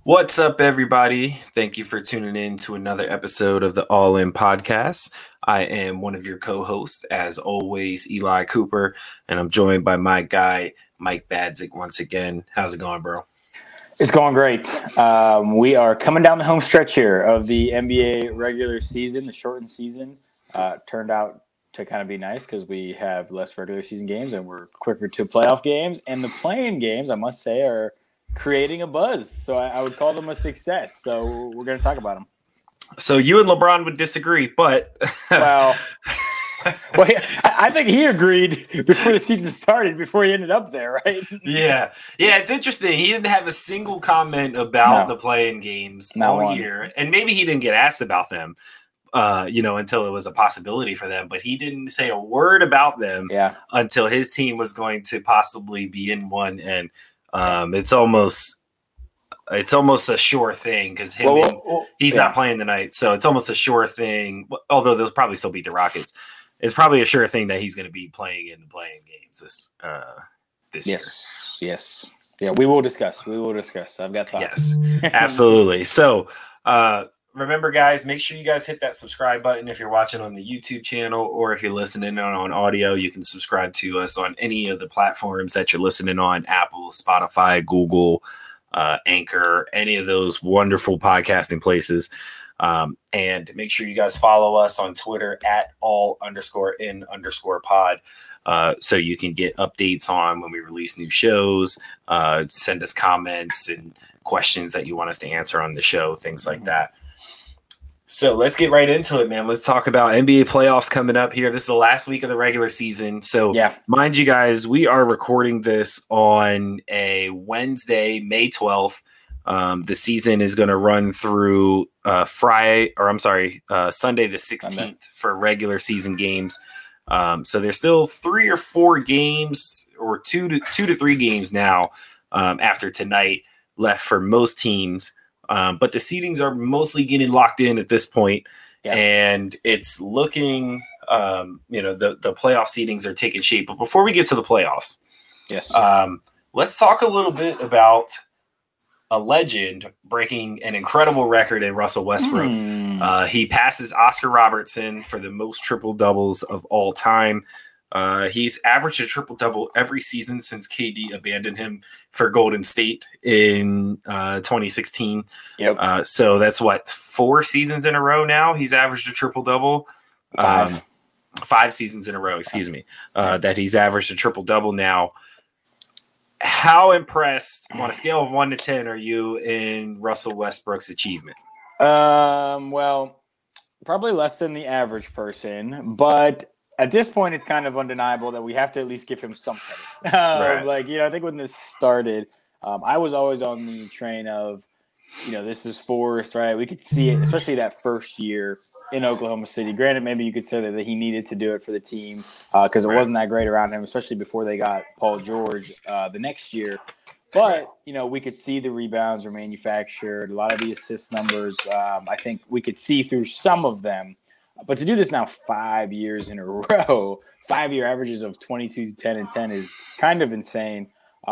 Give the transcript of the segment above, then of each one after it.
What's up, everybody? Thank you for tuning in to another episode of the All In Podcast. I am one of your co-hosts, as always, Eli Cooper, and I'm joined by my guy, Mike Badzik, once again. How's it going, bro? It's going great. We are coming down the home stretch here of the NBA regular season. The shortened season turned out to kind of be nice because we have less regular season games and we're quicker to playoff games. And the playing games, I must say, are creating a buzz. So I would call them a success. So we're going to talk about them. So you and LeBron would disagree, but well, I think he agreed before the season started, before he ended up there, right? Yeah, it's interesting. He didn't have a single comment about the playing games all year, and maybe he didn't get asked about them, until it was a possibility for them. But he didn't say a word about them until his team was going to possibly be in one, and it's almost a sure thing because he's not playing tonight, so it's almost a sure thing. Although they'll probably still beat the Rockets. It's probably a sure thing that he's going to be playing in the playing games this year. Yes. Yeah, we will discuss. I've got thoughts. Yes, absolutely. So remember, guys, make sure you guys hit that subscribe button if you're watching on the YouTube channel, or if you're listening on audio, you can subscribe to us on any of the platforms that you're listening on: Apple, Spotify, Google, Anchor, any of those wonderful podcasting places. And make sure you guys follow us on Twitter at all_in_pod. So you can get updates on when we release new shows, send us comments and questions that you want us to answer on the show, things like that. So let's get right into it, man. Let's talk about NBA playoffs coming up here. This is the last week of the regular season. So mind you guys, we are recording this on a Wednesday, May 12th. The season is going to run through Sunday the 16th for regular season games. So there's still 3 or 4 games, or two to three games now after tonight left for most teams. But the seedings are mostly getting locked in at this point, and it's looking, the playoff seedings are taking shape. But before we get to the playoffs, let's talk a little bit about a legend breaking an incredible record in Russell Westbrook. He passes Oscar Robertson for the most triple doubles of all time. He's averaged a triple double every season since KD abandoned him for Golden State in 2016. So that's 4 seasons in a row now. He's averaged a triple double. 5 seasons in a row, that he's averaged a triple double now. How impressed on a scale of 1 to 10 are you in Russell Westbrook's achievement? Well, probably less than the average person, but at this point, it's kind of undeniable that we have to at least give him something. I think when this started, I was always on the train of, this is forced, right? We could see it, especially that first year in Oklahoma City. Granted, maybe you could say that he needed to do it for the team because it wasn't that great around him, especially before they got Paul George the next year. But, we could see the rebounds were manufactured, a lot of the assist numbers. I think we could see through some of them. But to do this now 5 years in a row, 5-year averages of 22, 10, and 10 is kind of insane.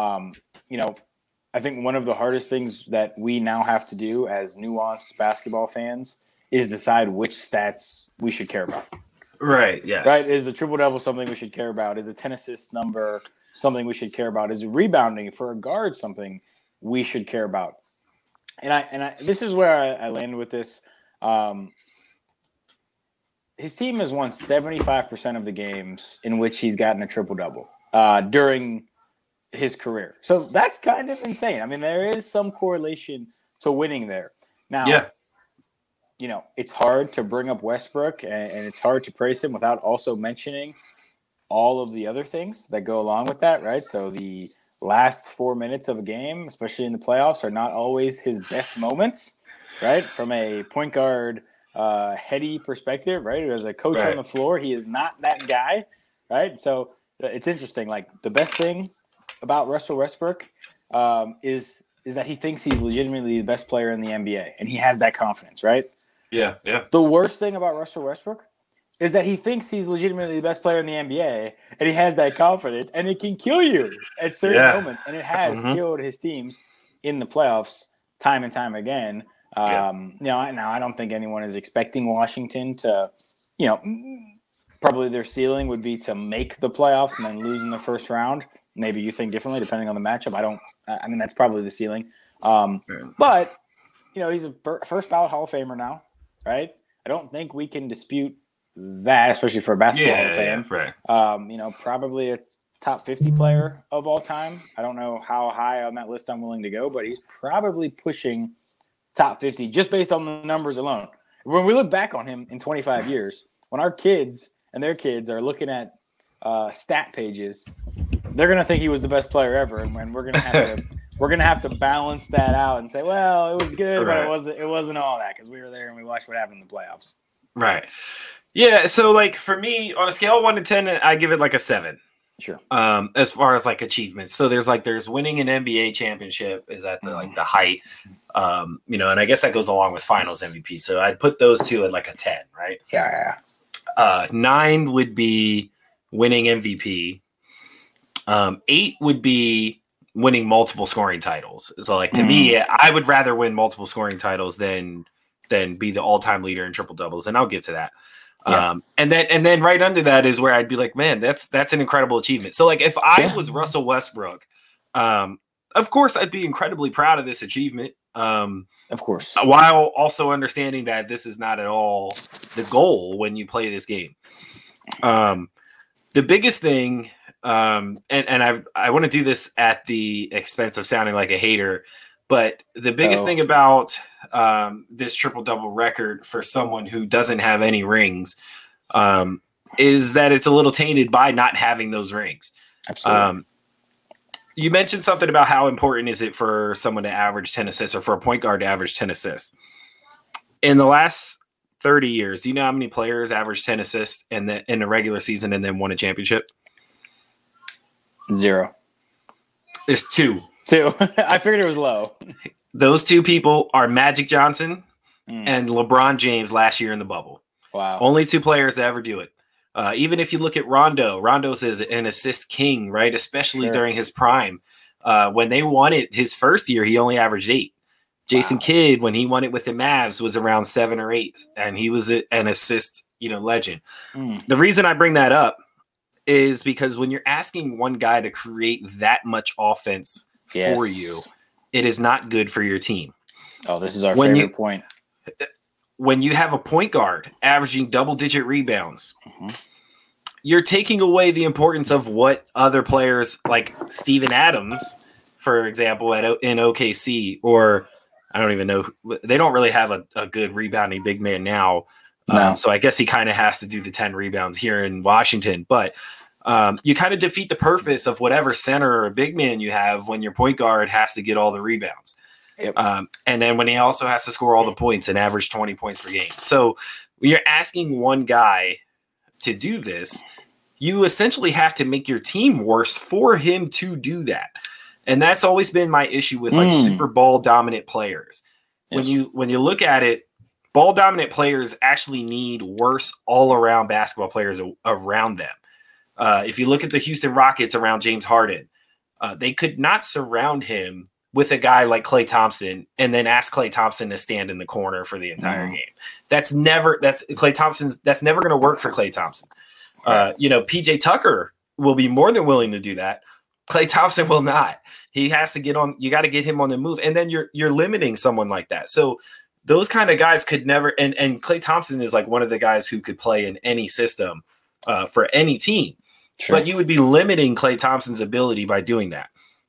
I think one of the hardest things that we now have to do as nuanced basketball fans is decide which stats we should care about. Right, yes. Right? Is a triple-double something we should care about? Is a 10-assist number something we should care about? Is rebounding for a guard something we should care about? And I this is where I landed with this. His team has won 75% of the games in which he's gotten a triple-double during his career. So that's kind of insane. I mean, there is some correlation to winning there. Now, it's hard to bring up Westbrook and it's hard to praise him without also mentioning all of the other things that go along with that, right? So the last 4 minutes of a game, especially in the playoffs, are not always his best moments, right? From a point guard heady perspective, right? As a coach on the floor, he is not that guy, right? So it's interesting. Like, the best thing about Russell Westbrook is that he thinks he's legitimately the best player in the NBA, and he has that confidence, right? Yeah. The worst thing about Russell Westbrook is that he thinks he's legitimately the best player in the NBA, and he has that confidence, and it can kill you at certain moments, and it has killed his teams in the playoffs time and time again. Now I don't think anyone is expecting Washington to, probably their ceiling would be to make the playoffs and then lose in the first round. Maybe you think differently depending on the matchup. I mean, that's probably the ceiling. But, he's a first ballot Hall of Famer now, right? I don't think we can dispute that, especially for a basketball Hall of Fame. Right. Probably a top 50 player of all time. I don't know how high on that list I'm willing to go, but he's probably pushing top 50 just based on the numbers alone. When we look back on him in 25 years, when our kids and their kids are looking at stat pages, they're going to think he was the best player ever. And when we're going to have to balance that out and say, well, it was good, but it wasn't all that because we were there and we watched what happened in the playoffs. Right. Yeah. So like for me on a scale of 1 to 10, I give it like a 7. Sure. As far as like achievements. So there's winning an NBA championship is at the height. And I guess that goes along with finals MVP. So I'd put those two at like a 10, right? Yeah. 9 would be winning MVP. 8 would be winning multiple scoring titles. So like to me, I would rather win multiple scoring titles than be the all-time leader in triple doubles, and I'll get to that. Yeah. And then right under that is where I'd be like, man, that's an incredible achievement. So like if I was Russell Westbrook, of course I'd be incredibly proud of this achievement. Of course. While also understanding that this is not at all the goal when you play this game. The biggest thing, and I want to do this at the expense of sounding like a hater, but the biggest thing about this triple-double record for someone who doesn't have any rings is that it's a little tainted by not having those rings. Absolutely. You mentioned something about how important is it for someone to average 10 assists or for a point guard to average 10 assists. In the last 30 years, do you know how many players averaged 10 assists in the regular season and then won a championship? 0. It's 2. 2. I figured it was low. Those 2 people are Magic Johnson and LeBron James last year in the bubble. Wow. Only 2 players to ever do it. Even if you look at Rondo's is an assist king, right? Especially during his prime. When they won it his first year, he only averaged 8. Jason Kidd, when he won it with the Mavs, was around 7 or 8, and he was an assist, legend. The reason I bring that up is because when you're asking one guy to create that much offense for you, it is not good for your team. Oh, this is our favorite point. When you have a point guard averaging double-digit rebounds, you're taking away the importance of what other players like Steven Adams, for example, in OKC, or I don't even know. They don't really have a good rebounding big man now. No. So I guess he kind of has to do the 10 rebounds here in Washington. But you kind of defeat the purpose of whatever center or big man you have when your point guard has to get all the rebounds. Yep. And then when he also has to score all the points and average 20 points per game. So when you're asking one guy to do this, you essentially have to make your team worse for him to do that. And that's always been my issue with like super ball dominant players. When you look at it, ball dominant players actually need worse all around basketball players around them. If you look at the Houston Rockets around James Harden, they could not surround him with a guy like Klay Thompson and then ask Klay Thompson to stand in the corner for the entire game. That's never going to work for Klay Thompson. PJ Tucker will be more than willing to do that. Klay Thompson will not. He has to get on. You got to get him on the move, and then you're limiting someone like that. So those kind of guys could never. And Klay Thompson is like one of the guys who could play in any system for any team. Sure. But you would be limiting Klay Thompson's ability by doing that.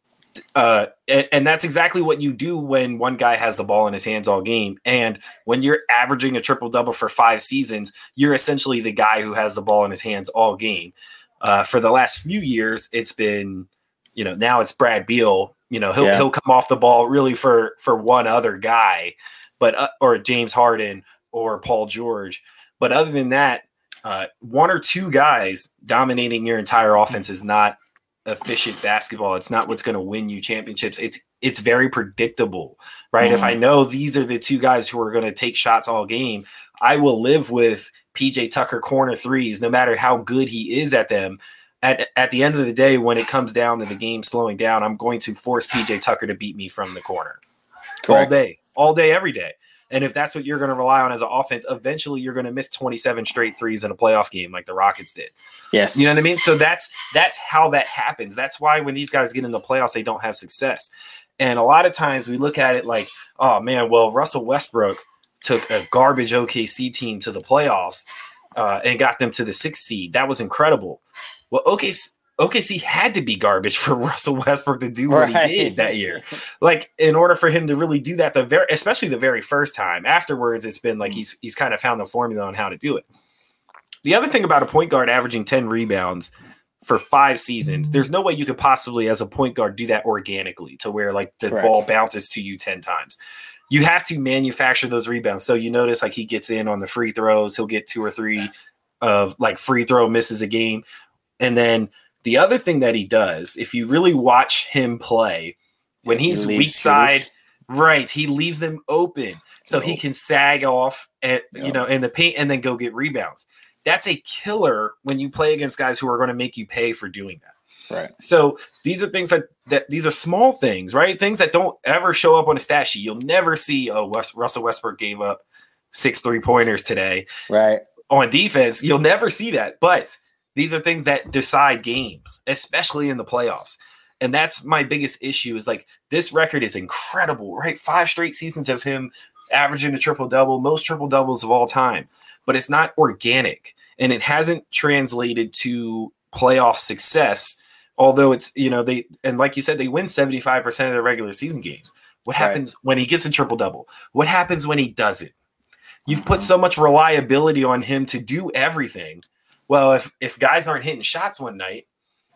And that's exactly what you do when one guy has the ball in his hands all game. And when you're averaging a triple-double for 5 seasons, you're essentially the guy who has the ball in his hands all game. For the last few years, it's been, now it's Brad Beal. He'll come off the ball really for one other guy, but or James Harden or Paul George. But other than that, 1 or 2 guys dominating your entire offense is not efficient basketball. It's not what's going to win you championships. It's very predictable, right? If I know these are the 2 guys who are going to take shots all game, I will live with PJ Tucker corner threes, no matter how good he is at them. At the end of the day, when it comes down to the game slowing down, I'm going to force PJ Tucker to beat me from the corner. Correct. all day, every day. And if that's what you're going to rely on as an offense, eventually you're going to miss 27 straight threes in a playoff game like the Rockets did. Yes. You know what I mean? So that's how that happens. That's why when these guys get in the playoffs, they don't have success. And a lot of times we look at it like, oh, man, well, Russell Westbrook took a garbage OKC team to the playoffs and got them to the 6th seed. That was incredible. Well, OKC had to be garbage for Russell Westbrook to do what he did that year. Like, in order for him to really do that, especially the very first time. Afterwards, it's been like he's kind of found the formula on how to do it. The other thing about a point guard averaging 10 rebounds for 5 seasons, there's no way you could possibly, as a point guard, do that organically to where like the ball bounces to you 10 times. You have to manufacture those rebounds. So you notice like he gets in on the free throws. He'll get 2 or 3 of like free throw misses a game. And then the other thing that he does, if you really watch him play, when he's weak side, right, he leaves them open so he can sag off at in the paint and then go get rebounds. That's a killer when you play against guys who are going to make you pay for doing that. Right. So these are things that these are small things, right? Things that don't ever show up on a stat sheet. You'll never see, Russell Westbrook gave up 6 3-pointers today. Right. On defense, you'll never see that, but these are things that decide games, especially in the playoffs. And that's my biggest issue is like this record is incredible, right? 5 straight seasons of him averaging a triple-double, most triple-doubles of all time. But it's not organic, and it hasn't translated to playoff success, although it's, and like you said, they win 75% of their regular season games. What happens when he gets a triple-double? What happens when he doesn't? You've put so much reliability on him to do everything. Well, if guys aren't hitting shots one night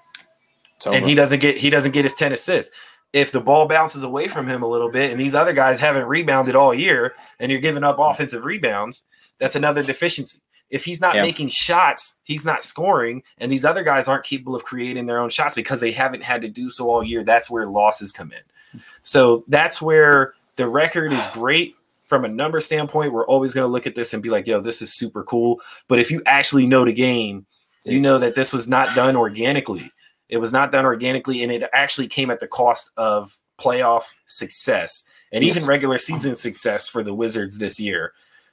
and he doesn't get his 10 assists, if the ball bounces away from him a little bit and these other guys haven't rebounded all year and you're giving up offensive rebounds, that's another deficiency. If he's not making shots, he's not scoring, and these other guys aren't capable of creating their own shots because they haven't had to do so all year. That's where losses come in. So that's where the record is great. From a number standpoint, we're always going to look at this and be like, yo, this is super cool. But if you actually know the game, you know that this was not done organically. It was not done organically, and it actually came at the cost of playoff success and even regular season success for the Wizards this year.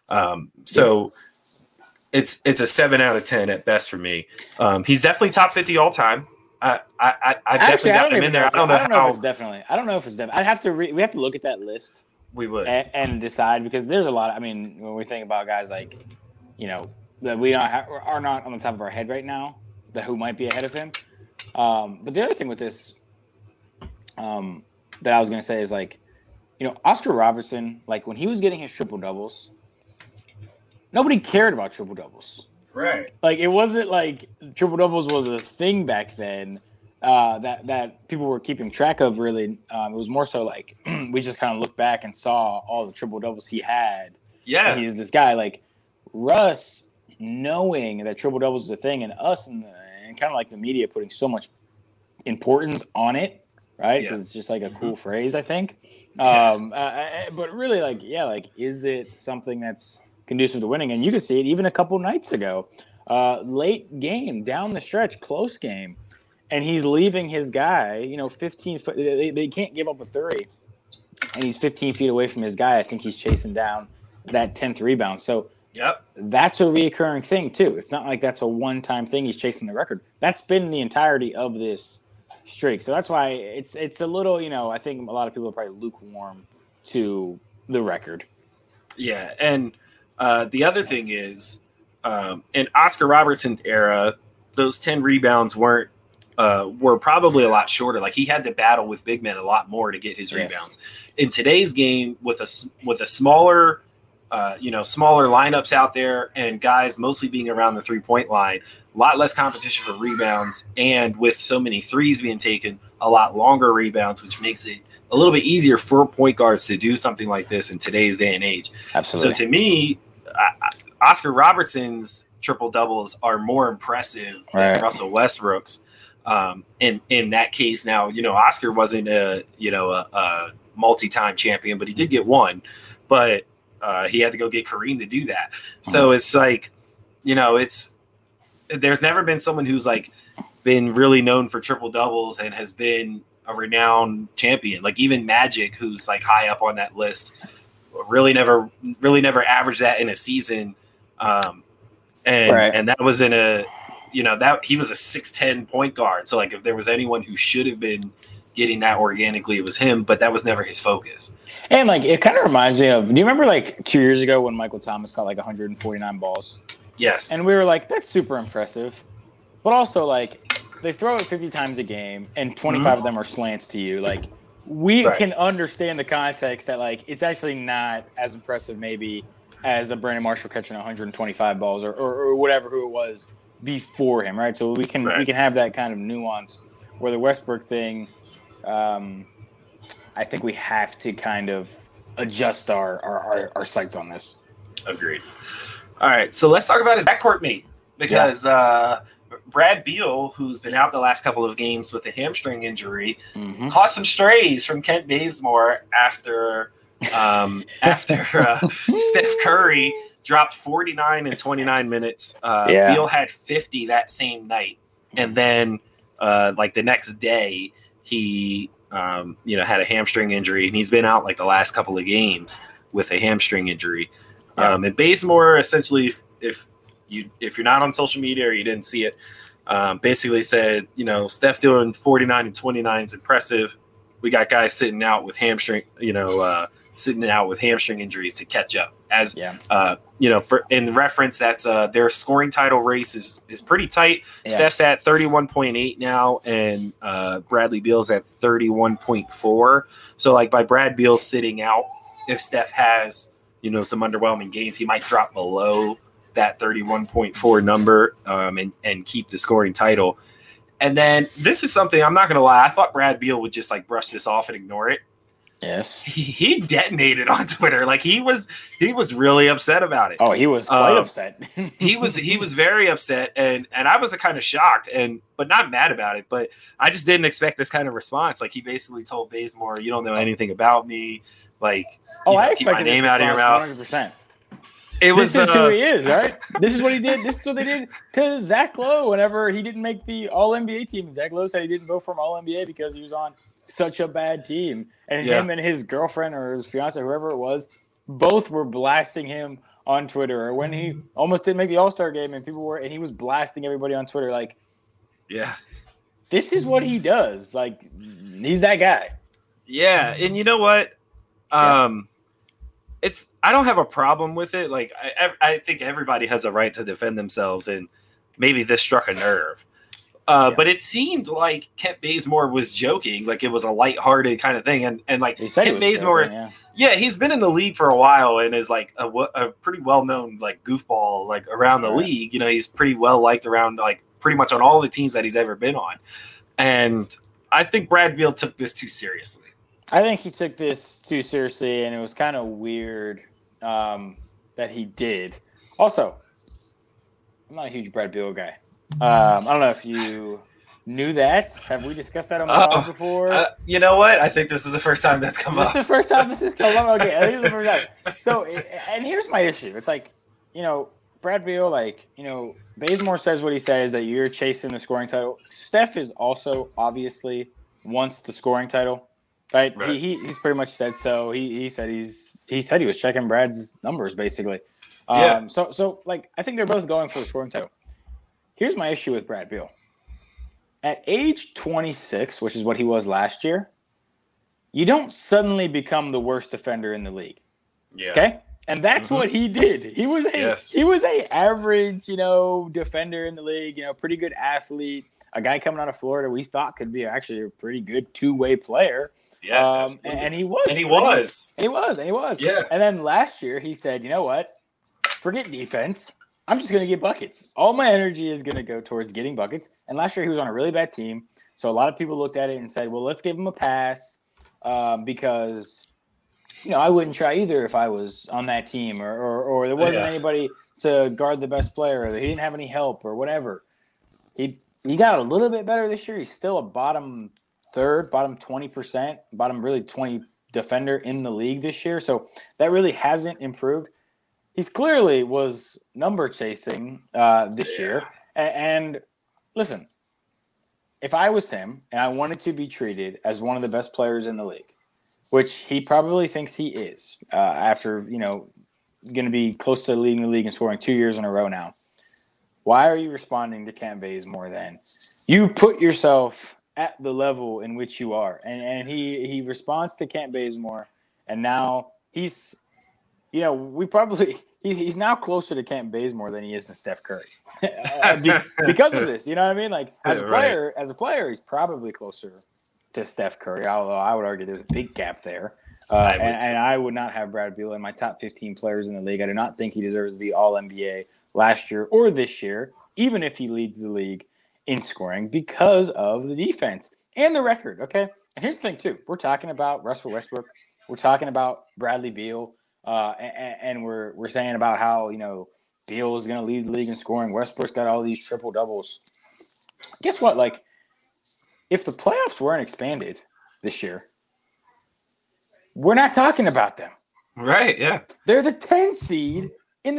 So it's a 7 out of 10 at best for me. He's definitely top 50 all time. I've definitely got him in there. I don't know if it's definitely. I'd have to. We have to look at that list. We would and decide, because there's a lot. I mean, when we think about guys like, that we are not on the top of our head right now, that who might be ahead of him. But the other thing with this, that I was going to say is like, Oscar Robertson, like when he was getting his triple doubles, nobody cared about triple doubles. Right. Like it wasn't like triple doubles was a thing back then. That people were keeping track of, really. It was more so like we just kind of looked back and saw all the triple doubles he had. Yeah, and he's this guy like Russ, knowing that triple doubles is a thing, and us and kind of like the media putting so much importance on it, right? Because it's just like a cool phrase, I think. But really, like, is it something that's conducive to winning? And you can see it even a couple nights ago, late game, down the stretch, close game. And he's leaving his guy, 15 foot. They can't give up a 30. And he's 15 feet away from his guy. I think he's chasing down that 10th rebound. So that's a reoccurring thing, too. It's not like that's a one-time thing. He's chasing the record. That's been the entirety of this streak. So that's why it's a little, I think a lot of people are probably lukewarm to the record. Yeah. And the other thing is, in Oscar Robertson's era, those 10 rebounds were probably a lot shorter. Like he had to battle with big men a lot more to get his rebounds. In today's game, with a smaller, smaller lineups out there and guys mostly being around the 3-point line, a lot less competition for rebounds, and with so many threes being taken, a lot longer rebounds, which makes it a little bit easier for point guards to do something like this in today's day and age. Absolutely. So to me, Oscar Robertson's triple doubles are more impressive than Russell Westbrook's. In that case, now, Oscar wasn't a multi-time champion, but he did get one, but he had to go get Kareem to do that. So it's like, there's never been someone who's like been really known for triple doubles and has been a renowned champion. Like even Magic, who's like high up on that list, really never averaged that in a season. And that was in a, that he was a 6'10" point guard. So like if there was anyone who should have been getting that organically, it was him, but that was never his focus. And like it kind of reminds me of, do you remember like 2 years ago when Michael Thomas caught like 149 balls? Yes. And we were like, that's super impressive. But also like they throw it 50 times a game and 25 of them are slants to you. Like we can understand the context that like it's actually not as impressive maybe as a Brandon Marshall catching 125 balls or whatever who it was before him, right? So we can have that kind of nuance where the Westbrook thing, I think we have to kind of adjust our sights on this. Agreed. All right, so let's talk about his backcourt mate because Brad Beal, who's been out the last couple of games with a hamstring injury, caught some strays from Kent Bazemore after Steph Curry dropped 49 in 29 minutes. Beal had 50 that same night, and then like the next day he had a hamstring injury, and he's been out like the last couple of games with a hamstring injury. And Bazemore essentially, if you're not on social media or you didn't see it, basically said, Steph doing 49 and 29 is impressive. We got guys sitting out with hamstring injuries to catch up. For in reference, that's their scoring title race is pretty tight. Steph's at 31.8 now, and Bradley Beal's at 31.4. So like by Brad Beal sitting out, if Steph has some underwhelming games, he might drop below that 31.4 number and keep the scoring title. And then this is something I'm not going to lie. I thought Brad Beal would just like brush this off and ignore it. Yes. He detonated on Twitter. Like he was really upset about it. Oh, he was quite upset. he was very upset, and I was kind of shocked but not mad about it. But I just didn't expect this kind of response. Like he basically told Bazemore, "You don't know anything about me." Like, keep my name out of your mouth. 100%. This is who he is, right? This is what he did. This is what they did to Zach Lowe whenever he didn't make the All-NBA team. Zach Lowe said he didn't go from All-NBA because he was on such a bad team. And him and his girlfriend or his fiance, whoever it was, both were blasting him on Twitter. Or when he almost didn't make the All-Star game and he was blasting everybody on Twitter. Like, this is what he does. Like, he's that guy. Yeah. And you know what? I don't have a problem with it. Like I think everybody has a right to defend themselves, and maybe this struck a nerve. But it seemed like Kent Bazemore was joking, like it was a lighthearted kind of thing. And like Kent Bazemore, he's been in the league for a while and is like a pretty well-known like goofball like around the league. He's pretty well liked around like pretty much on all the teams that he's ever been on. And I think Brad Beal took this too seriously. I think he took this too seriously, and it was kind of weird that he did. Also, I'm not a huge Brad Beal guy. I don't know if you knew that. Have we discussed that on the pod before? You know what? I think this is the first time that's come up. This is the first time this has come up? Okay, I think it's the first time. So, and here's my issue. It's like, Brad Beal, like, Bazemore says what he says, that you're chasing the scoring title. Steph is also obviously wants the scoring title. Right. He's pretty much said so. He said he was checking Brad's numbers basically. So like I think they're both going for the scoring title. Here's my issue with Brad Beal. At age 26, which is what he was last year, you don't suddenly become the worst defender in the league. Yeah. Okay. And that's what he did. He was a average, defender in the league. Pretty good athlete. A guy coming out of Florida we thought could be actually a pretty good two-way player. Yes, and he was. And he was. Yeah. And then last year he said, you know what? Forget defense. I'm just going to get buckets. All my energy is going to go towards getting buckets. And last year he was on a really bad team. So a lot of people looked at it and said, well, let's give him a pass because, I wouldn't try either if I was on that team or there wasn't anybody to guard the best player or he didn't have any help or whatever. He got a little bit better this year. He's still a bottom third, bottom 20%, bottom really 20 defender in the league this year. So that really hasn't improved. He's clearly was number chasing this year. And listen, if I was him and I wanted to be treated as one of the best players in the league, which he probably thinks he is, after, going to be close to leading the league and scoring 2 years in a row now. Why are you responding to Kent Bazemore then? You put yourself at the level in which you are. And he responds to Kent Bazemore, and now he's now closer to Kent Bazemore than he is to Steph Curry. Because of this, you know what I mean? Like as a player, he's probably closer to Steph Curry, although I would argue there's a big gap there. And I would not have Brad Beal in my top 15 players in the league. I do not think he deserves to be All-NBA last year or this year, even if he leads the league in scoring, because of the defense and the record, okay? And here's the thing, too. We're talking about Russell Westbrook. We're talking about Bradley Beal. And we're saying about how, Beal is going to lead the league in scoring. Westbrook's got all these triple-doubles. Guess what? Like, if the playoffs weren't expanded this year, we're not talking about them. Right, yeah. They're the 10 seed in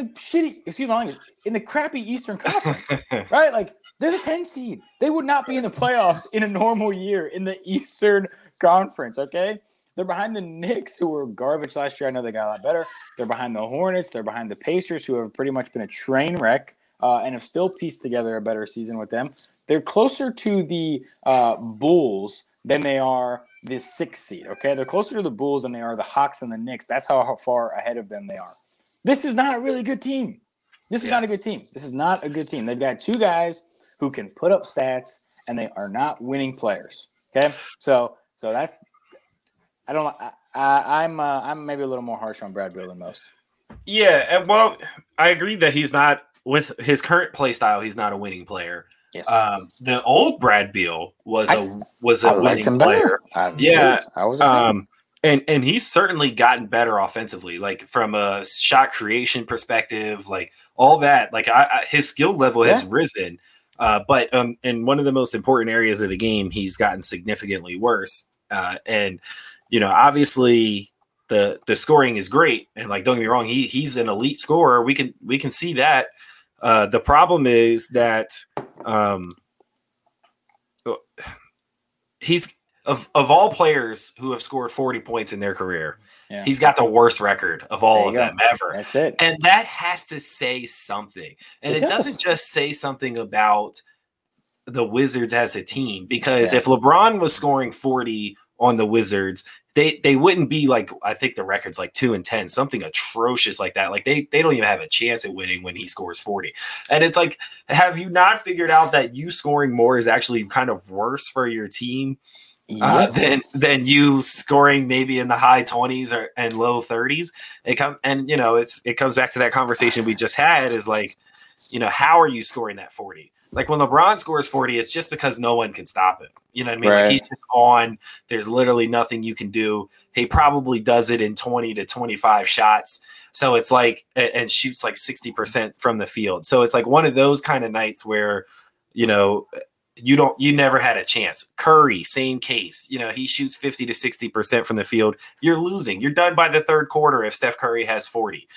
the crappy Eastern Conference, right? Like, they're the 10 seed. They would not be in the playoffs in a normal year in the Eastern Conference, okay? They're behind the Knicks, who were garbage last year. I know they got a lot better. They're behind the Hornets. They're behind the Pacers, who have pretty much been a train wreck and have still pieced together a better season with them. They're closer to the Bulls than they are the 6th seed, okay? They're closer to the Bulls than they are the Hawks and the Knicks. That's how far ahead of them they are. This is not a really good team. This is not a good team. This is not a good team. They've got two guys who can put up stats, and they are not winning players, okay? So that – I don't. I'm maybe a little more harsh on Brad Beal than most. Yeah, and well, I agree that he's not, with his current play style, he's not a winning player. Yes. The old Brad Beal was a winning player. I was. And he's certainly gotten better offensively, like from a shot creation perspective, like all that. Like his skill level has risen, but in one of the most important areas of the game, he's gotten significantly worse. And obviously the scoring is great, and like, don't get me wrong, he's an elite scorer. We can see that. The problem is that he's of all players who have scored 40 points in their career, he's got the worst record of all of them ever. That's it. And that has to say something. And it doesn't just say something about the Wizards as a team, because if LeBron was scoring 40 on the Wizards, they wouldn't be like, I think the record's like 2-10, something atrocious like that. Like they don't even have a chance at winning when he scores 40. And it's like, have you not figured out that you scoring more is actually kind of worse for your team than you scoring maybe in the high 20s and low 30s? It comes back to that conversation we just had, is like, how are you scoring that 40? Like when LeBron scores 40, it's just because no one can stop him. You know what I mean? Right. Like he's just on. There's literally nothing you can do. He probably does it in 20 to 25 shots. So it's like, and shoots like 60% from the field. So it's like one of those kind of nights where, you never had a chance. Curry, same case. He shoots 50 to 60% from the field. You're losing. You're done by the third quarter if Steph Curry has 40.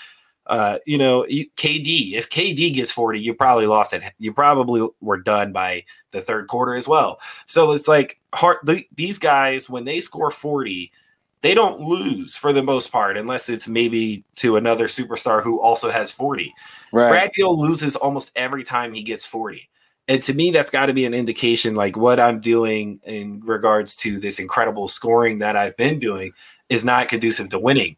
KD, if KD gets 40, you probably lost it. You probably were done by the third quarter as well. So it's like these guys, when they score 40, they don't lose for the most part, unless it's maybe to another superstar who also has 40. Right. Brad Beal loses almost every time he gets 40. And to me, that's got to be an indication, like what I'm doing in regards to this incredible scoring that I've been doing is not conducive to winning.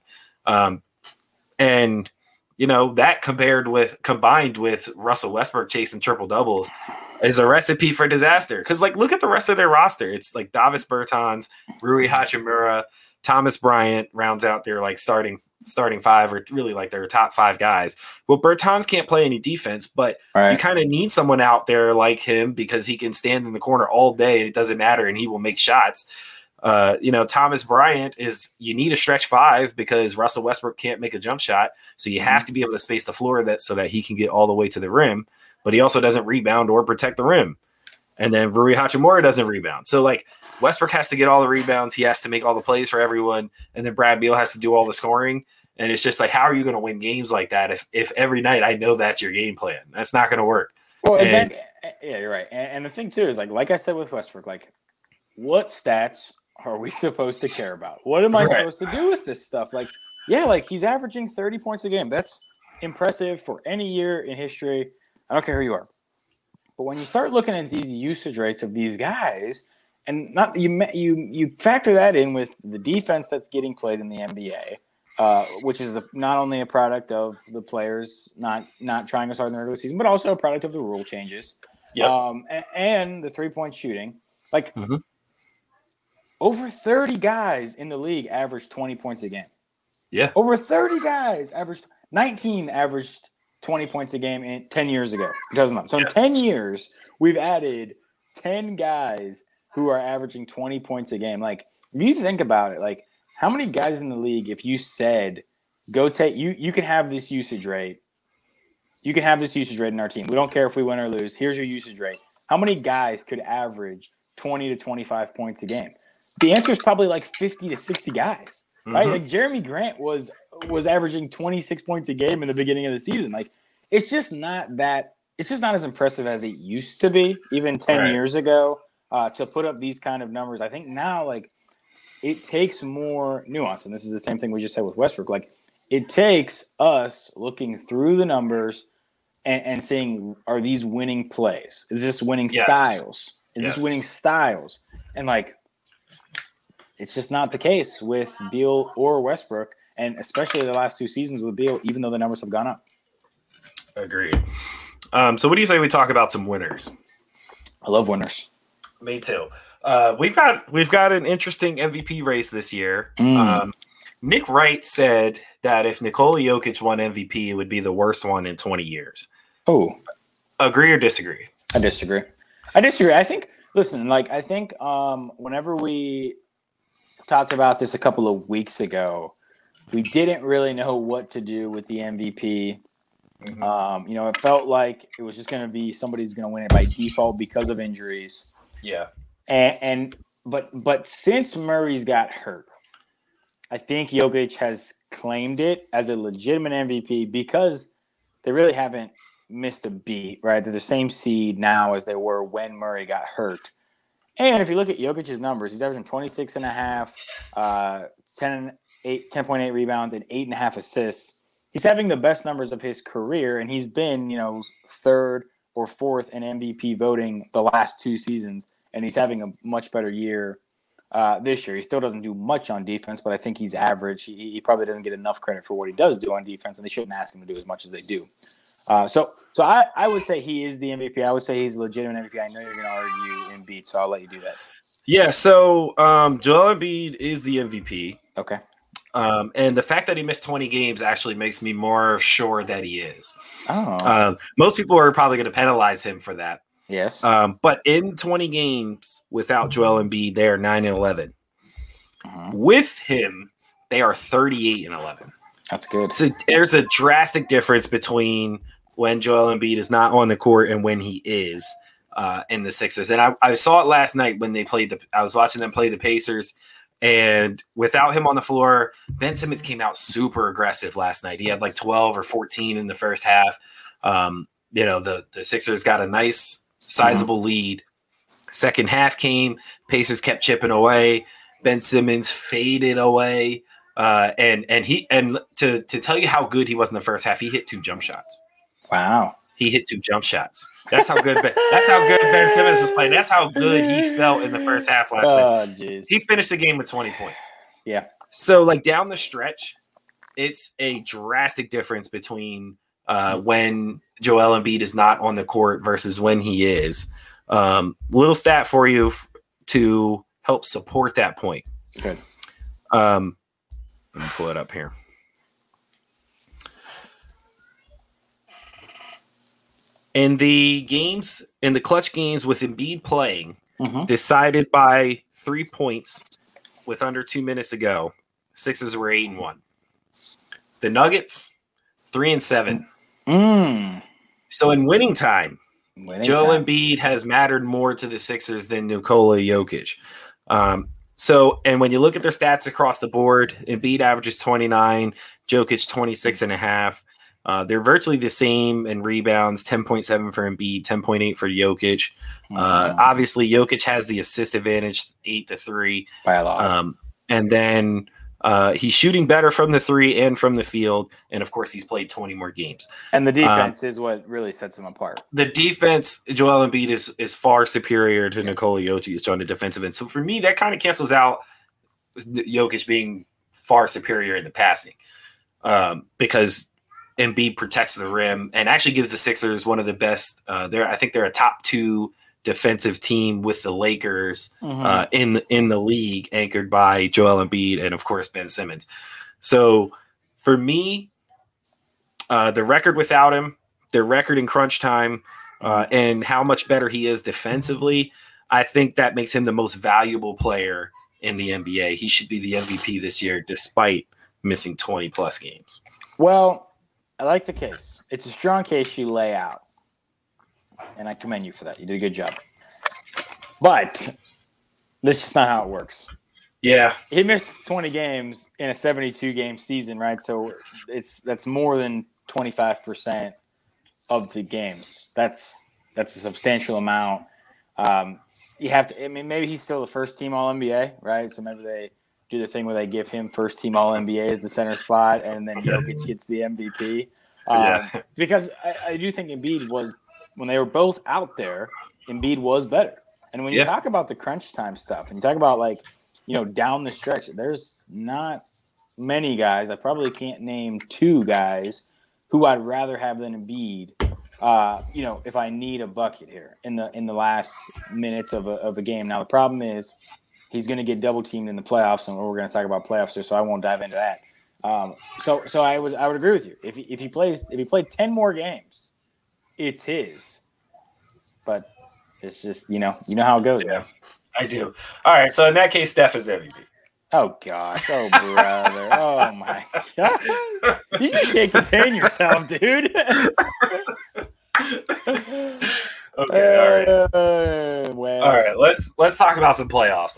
And that combined with Russell Westbrook chasing triple doubles is a recipe for disaster. Because look at the rest of their roster. It's like Davis Bertans, Rui Hachimura, Thomas Bryant rounds out their starting five, or really like their top five guys. Well, Bertans can't play any defense, but you kind of need someone out there like him, because he can stand in the corner all day and it doesn't matter, and he will make shots. Thomas Bryant you need a stretch five because Russell Westbrook can't make a jump shot. So you have to be able to space the floor so that he can get all the way to the rim, but he also doesn't rebound or protect the rim. And then Rui Hachimura doesn't rebound. So Westbrook has to get all the rebounds. He has to make all the plays for everyone. And then Brad Beal has to do all the scoring. And it's just like, how are you going to win games like that if every night I know that's your game plan? That's not going to work. Well, exactly. Yeah, you're right. And the thing too is like I said with Westbrook, like what stats are we supposed to care about? What am I supposed to do with this stuff? Like, yeah, like he's averaging 30 points a game. That's impressive for any year in history. I don't care who you are. But when you start looking at these usage rates of these guys, and not you factor that in with the defense that's getting played in the NBA, which is not only a product of the players not trying as hard in the regular season, but also a product of the rule changes. Yep. And the 3-point shooting. Like over 30 guys in the league averaged 20 points a game. Yeah. Over 30 guys averaged 19 averaged 20 points a game 10 years ago. It doesn't matter. So in 10 years, we've added 10 guys who are averaging 20 points a game. Like, if you think about it, like, how many guys in the league, if you said, go take, you can have this usage rate. You can have this usage rate in our team. We don't care if we win or lose. Here's your usage rate. How many guys could average 20 to 25 points a game? The answer is probably like 50 to 60 guys, right? Like Jeremy Grant was averaging 26 points a game in the beginning of the season. Like, it's just not as impressive as it used to be, even 10 years ago, to put up these kind of numbers. I think now, like, it takes more nuance. And this is the same thing we just said with Westbrook. Like, it takes us looking through the numbers and seeing, are these winning plays? Is this winning styles? Is this winning styles? And, like, it's just not the case with Beal or Westbrook, and especially the last 2 seasons with Beal, even though the numbers have gone up. Agreed. So what do you say we talk about some winners? I love winners. Me too. We've got an interesting MVP race this year. Nick Wright said that if Nikola Jokic won MVP, it would be the worst one in 20 years. Oh. Agree or disagree? I disagree. I think, listen, like, I think whenever we talked about this a couple of weeks ago, we didn't really know what to do with the MVP. It felt like it was just going to be somebody's going to win it by default because of injuries. Yeah. But since Murray's got hurt, I think Jokic has claimed it as a legitimate MVP because they really haven't missed a beat, right? They're the same seed now as they were when Murray got hurt. And if you look at Jokic's numbers, he's averaging 26.5, 10.8 rebounds, and 8.5 assists. He's having the best numbers of his career, and he's been, third or fourth in MVP voting the last 2 seasons, and he's having a much better year this year. He still doesn't do much on defense, but I think he's average. He probably doesn't get enough credit for what he does do on defense, and they shouldn't ask him to do as much as they do. So I would say he is the MVP. I would say he's a legitimate MVP. I know you're going to argue Embiid, so I'll let you do that. Yeah, so Joel Embiid is the MVP. Okay. And the fact that he missed 20 games actually makes me more sure that he is. Oh. Most people are probably going to penalize him for that. Yes. But in 20 games without Joel Embiid, they are 9-11. With him, they are 38-11. That's good. So there's a drastic difference between when Joel Embiid is not on the court and when he is in the Sixers. And I saw it last night when they played I was watching them play the Pacers, and without him on the floor, Ben Simmons came out super aggressive last night. He had like 12 or 14 in the first half. The Sixers got a nice sizable lead. Second half came, Pacers kept chipping away. Ben Simmons faded away. And to tell you how good he was in the first half, he hit 2 jump shots. Wow. He hit 2 jump shots. That's how good Ben Simmons was playing. That's how good he felt in the first half last night. Geez. He finished the game with 20 points. Yeah. So like down the stretch, it's a drastic difference between when Joel Embiid is not on the court versus when he is. Little stat for you to help support that point. Good. Let me pull it up here. In the clutch games with Embiid playing, decided by 3 points with under 2 minutes to go, Sixers were 8-1. The Nuggets, 3-7. So in winning time, Joel Embiid has mattered more to the Sixers than Nikola Jokic. And when you look at their stats across the board, Embiid averages 29, Jokic 26.5. They're virtually the same in rebounds, 10.7 for Embiid, 10.8 for Jokic. Obviously, Jokic has the assist advantage, 8-3. By a lot. And then he's shooting better from the three and from the field. And, of course, he's played 20 more games. And the defense is what really sets him apart. The defense, Joel Embiid is far superior to Nikola Jokic on the defensive end. So, for me, that kind of cancels out Jokic being far superior in the passing because Embiid protects the rim and actually gives the Sixers one of the best. I think they're a top 2 defensive team with the Lakers in the league, anchored by Joel Embiid and, of course, Ben Simmons. So for me, the record without him, their record in crunch time, and how much better he is defensively, I think that makes him the most valuable player in the NBA. He should be the MVP this year, despite missing 20-plus games. Well, I like the case. It's a strong case you lay out, and I commend you for that. You did a good job. But this is just not how it works. Yeah. He missed 20 games in a 72-game season, right? So that's more than 25% of the games. That's a substantial amount. You have to – I mean, maybe he's still the first-team All-NBA, right? So maybe they do the thing where they give him first-team All-NBA as the center spot, and then Jokic gets the MVP. Because I do think Embiid was – when they were both out there, Embiid was better. And when you talk about the crunch time stuff, and you talk about, like, down the stretch, there's not many guys. I probably can't name 2 guys who I'd rather have than Embiid. If I need a bucket here in the last minutes of a game. Now the problem is he's going to get double teamed in the playoffs, and we're going to talk about playoffs here, so I won't dive into that. So I would agree with you. If he played 10 more games, it's his. But it's just how it goes. Yeah, I do. All right, so in that case, Steph is MVP. Oh gosh, oh brother, oh my god, you just can't contain yourself, dude. Okay, all right. Well, all right, let's talk about some playoffs.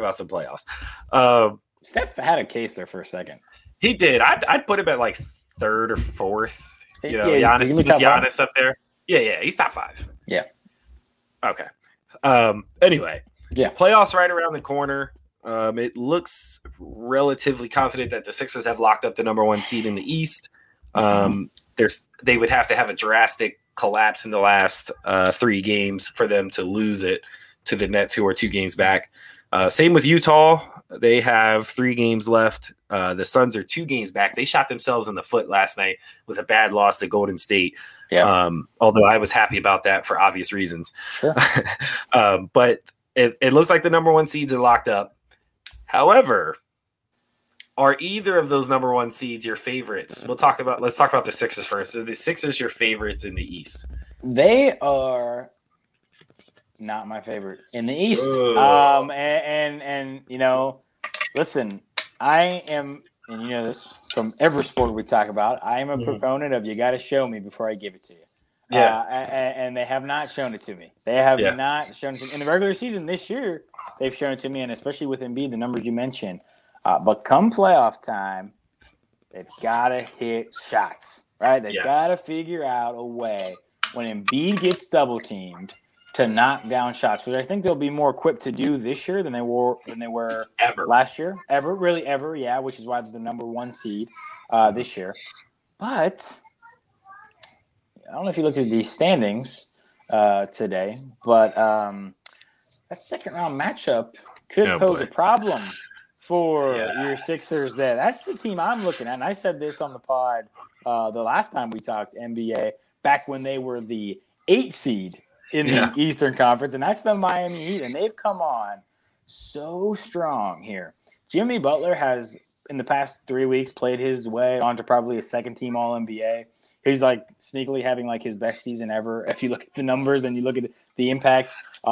Steph had a case there for a second. He did. I'd put him at like 3rd or 4th. Giannis up there. Yeah, he's top 5. Yeah. Okay. Anyway. Yeah. Playoffs right around the corner. It looks relatively confident that the Sixers have locked up the number 1 seed in the East. They would have to have a drastic collapse in the last 3 games for them to lose it to the Nets, who are 2 games back. Same with Utah. They have 3 games left. The Suns are 2 games back. They shot themselves in the foot last night with a bad loss to Golden State. Yeah. Although I was happy about that for obvious reasons. Sure. But it looks like the number 1 seeds are locked up. However, are either of those number 1 seeds your favorites? Let's talk about the Sixers first. Are the Sixers your favorites in the East? They are not my favorite in the East. Listen, I am, and you know this from every sport we talk about, I am a proponent of you got to show me before I give it to you. Yeah. And they have not shown it to me. They have not shown it to me. In the regular season this year, they've shown it to me, and especially with Embiid, the numbers you mentioned. But come playoff time, they've got to hit shots, right? They've got to figure out a way when Embiid gets double teamed to knock down shots, which I think they'll be more equipped to do this year than they were ever last year. Ever, which is why they're the number 1 seed this year. But I don't know if you looked at these standings today, but that second round matchup could pose a problem for your Sixers there. That's the team I'm looking at. And I said this on the pod the last time we talked NBA, back when they were the 8 seed in the Eastern Conference, and that's the Miami Heat, and they've come on so strong here. Jimmy Butler has, in the past 3 weeks, played his way onto probably a second-team All-NBA. He's like sneakily having like his best season ever. If you look at the numbers and you look at the impact,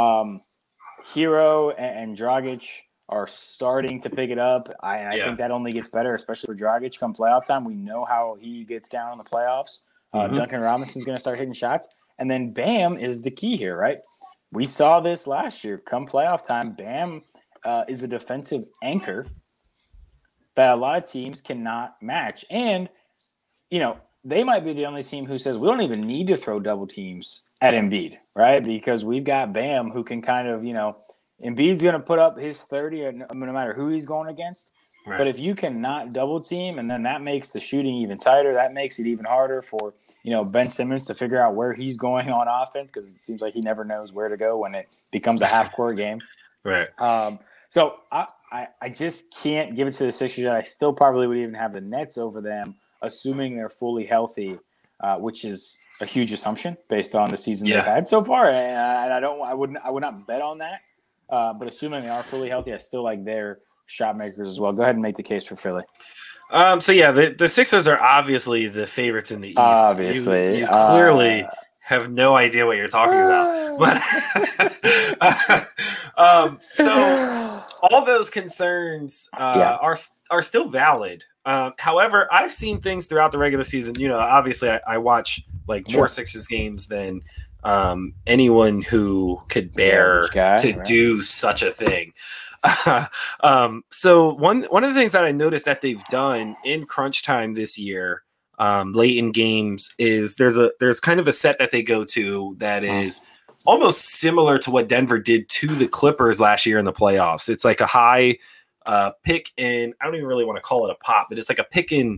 Hero and Dragic are starting to pick it up. I think that only gets better, especially for Dragic come playoff time. We know how he gets down in the playoffs. Duncan Robinson's going to start hitting shots. And then Bam is the key here, right? We saw this last year. Come playoff time, Bam is a defensive anchor that a lot of teams cannot match. And, they might be the only team who says we don't even need to throw double teams at Embiid, right? Because we've got Bam who can kind of, Embiid's going to put up his 30 no matter who he's going against. Right. But if you cannot double team, and then that makes the shooting even tighter, that makes it even harder for, Ben Simmons to figure out where he's going on offense, because it seems like he never knows where to go when it becomes a half-court game. Right. So I just can't give it to the Sixers yet. I still probably would even have the Nets over them, assuming they're fully healthy, which is a huge assumption based on the season they've had so far. And I would not bet on that. But assuming they are fully healthy, I still like their shot makers as well. Go ahead and make the case for Philly. The Sixers are obviously the favorites in the East. Obviously, you clearly have no idea what you're talking about. But so all those concerns are still valid. However, I've seen things throughout the regular season. Obviously, I watch more Sixers games than anyone who could bear do such a thing. So one of the things that I noticed that they've done in crunch time this year, late in games, is there's kind of a set that they go to that is almost similar to what Denver did to the Clippers last year in the playoffs. It's like a high pick and I don't even really want to call it a pop, but it's like a pick and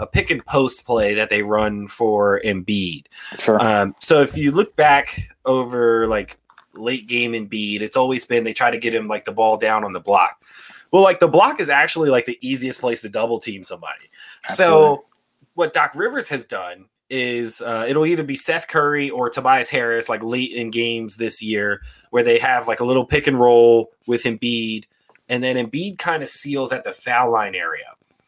post play that they run for Embiid. Sure. So if you look back over late game Embiid, it's always been they try to get him the ball down on the block. Well, the block is actually the easiest place to double team somebody. Absolutely. So what Doc Rivers has done is it'll either be Seth Curry or Tobias Harris late in games this year where they have a little pick and roll with Embiid, and then Embiid kind of seals at the foul line area.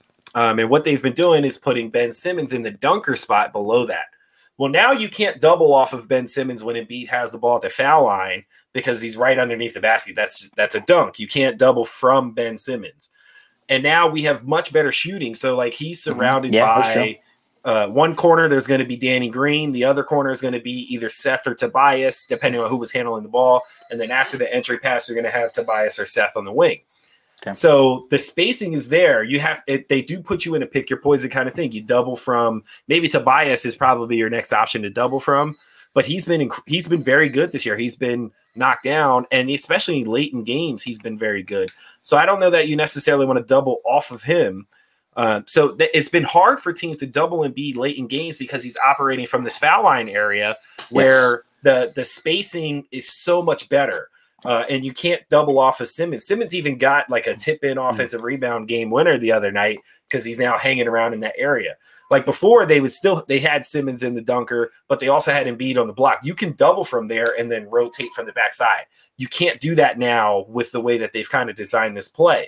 And what they've been doing is putting Ben Simmons in the dunker spot below that. Well, now you can't double off of Ben Simmons when Embiid has the ball at the foul line because he's right underneath the basket. That's a dunk. You can't double from Ben Simmons. And now we have much better shooting. So he's surrounded by one corner, there's going to be Danny Green. The other corner is going to be either Seth or Tobias, depending on who was handling the ball. And then after the entry pass, you're going to have Tobias or Seth on the wing. Okay. So the spacing is there. They do put you in a pick your poison kind of thing. You double from, maybe Tobias is probably your next option to double from, but he's been very good this year. He's been knocked down, and especially late in games, he's been very good. So I don't know that you necessarily want to double off of him. So it's been hard for teams to double Embiid late in games because he's operating from this foul line area where the spacing is so much better. And you can't double off of Simmons. Simmons even got a tip-in offensive rebound game winner the other night because he's now hanging around in that area. Before, they had Simmons in the dunker, but they also had Embiid on the block. You can double from there and then rotate from the backside. You can't do that now with the way that they've kind of designed this play.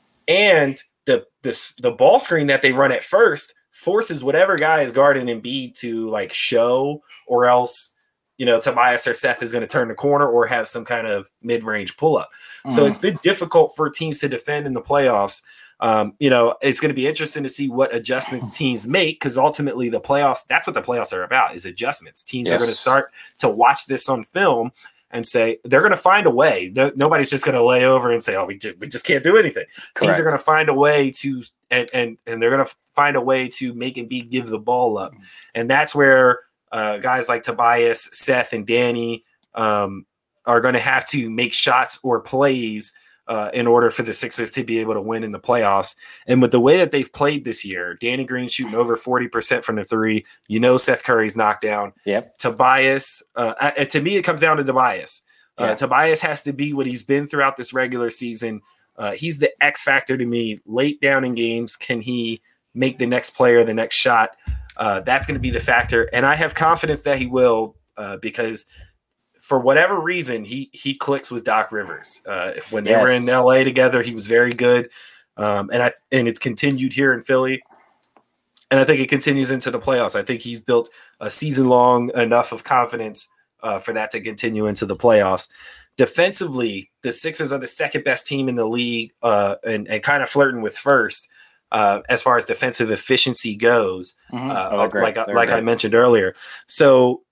And the ball screen that they run at first forces whatever guy is guarding Embiid to show, or else Tobias or Seth is going to turn the corner or have some kind of mid-range pull-up. So it's been difficult for teams to defend in the playoffs. It's going to be interesting to see what adjustments teams make, because ultimately the playoffs, that's what the playoffs are about, is adjustments. Teams are going to start to watch this on film and say they're going to find a way. Nobody's just going to lay over and say, oh, we just can't do anything. Correct. Teams are going to find a way to and they're going to find a way to make Embiid give the ball up. And that's where guys like Tobias, Seth, and Danny are going to have to make shots or plays in order for the Sixers to be able to win in the playoffs. And with the way that they've played this year, Danny Green shooting over 40% from the three, Seth Curry's knocked down. Yep. Tobias, to me, it comes down to Tobias. Tobias has to be what he's been throughout this regular season. He's the X factor to me. Late down in games, can he make the next player the next shot? That's going to be the factor. And I have confidence that he will, because for whatever reason, he clicks with Doc Rivers. When they were in LA together, he was very good. And it's continued here in Philly. And I think it continues into the playoffs. I think he's built a season long enough of confidence for that to continue into the playoffs. Defensively, the Sixers are the second best team in the league, and kind of flirting with first. As far as defensive efficiency goes, like I mentioned earlier. So,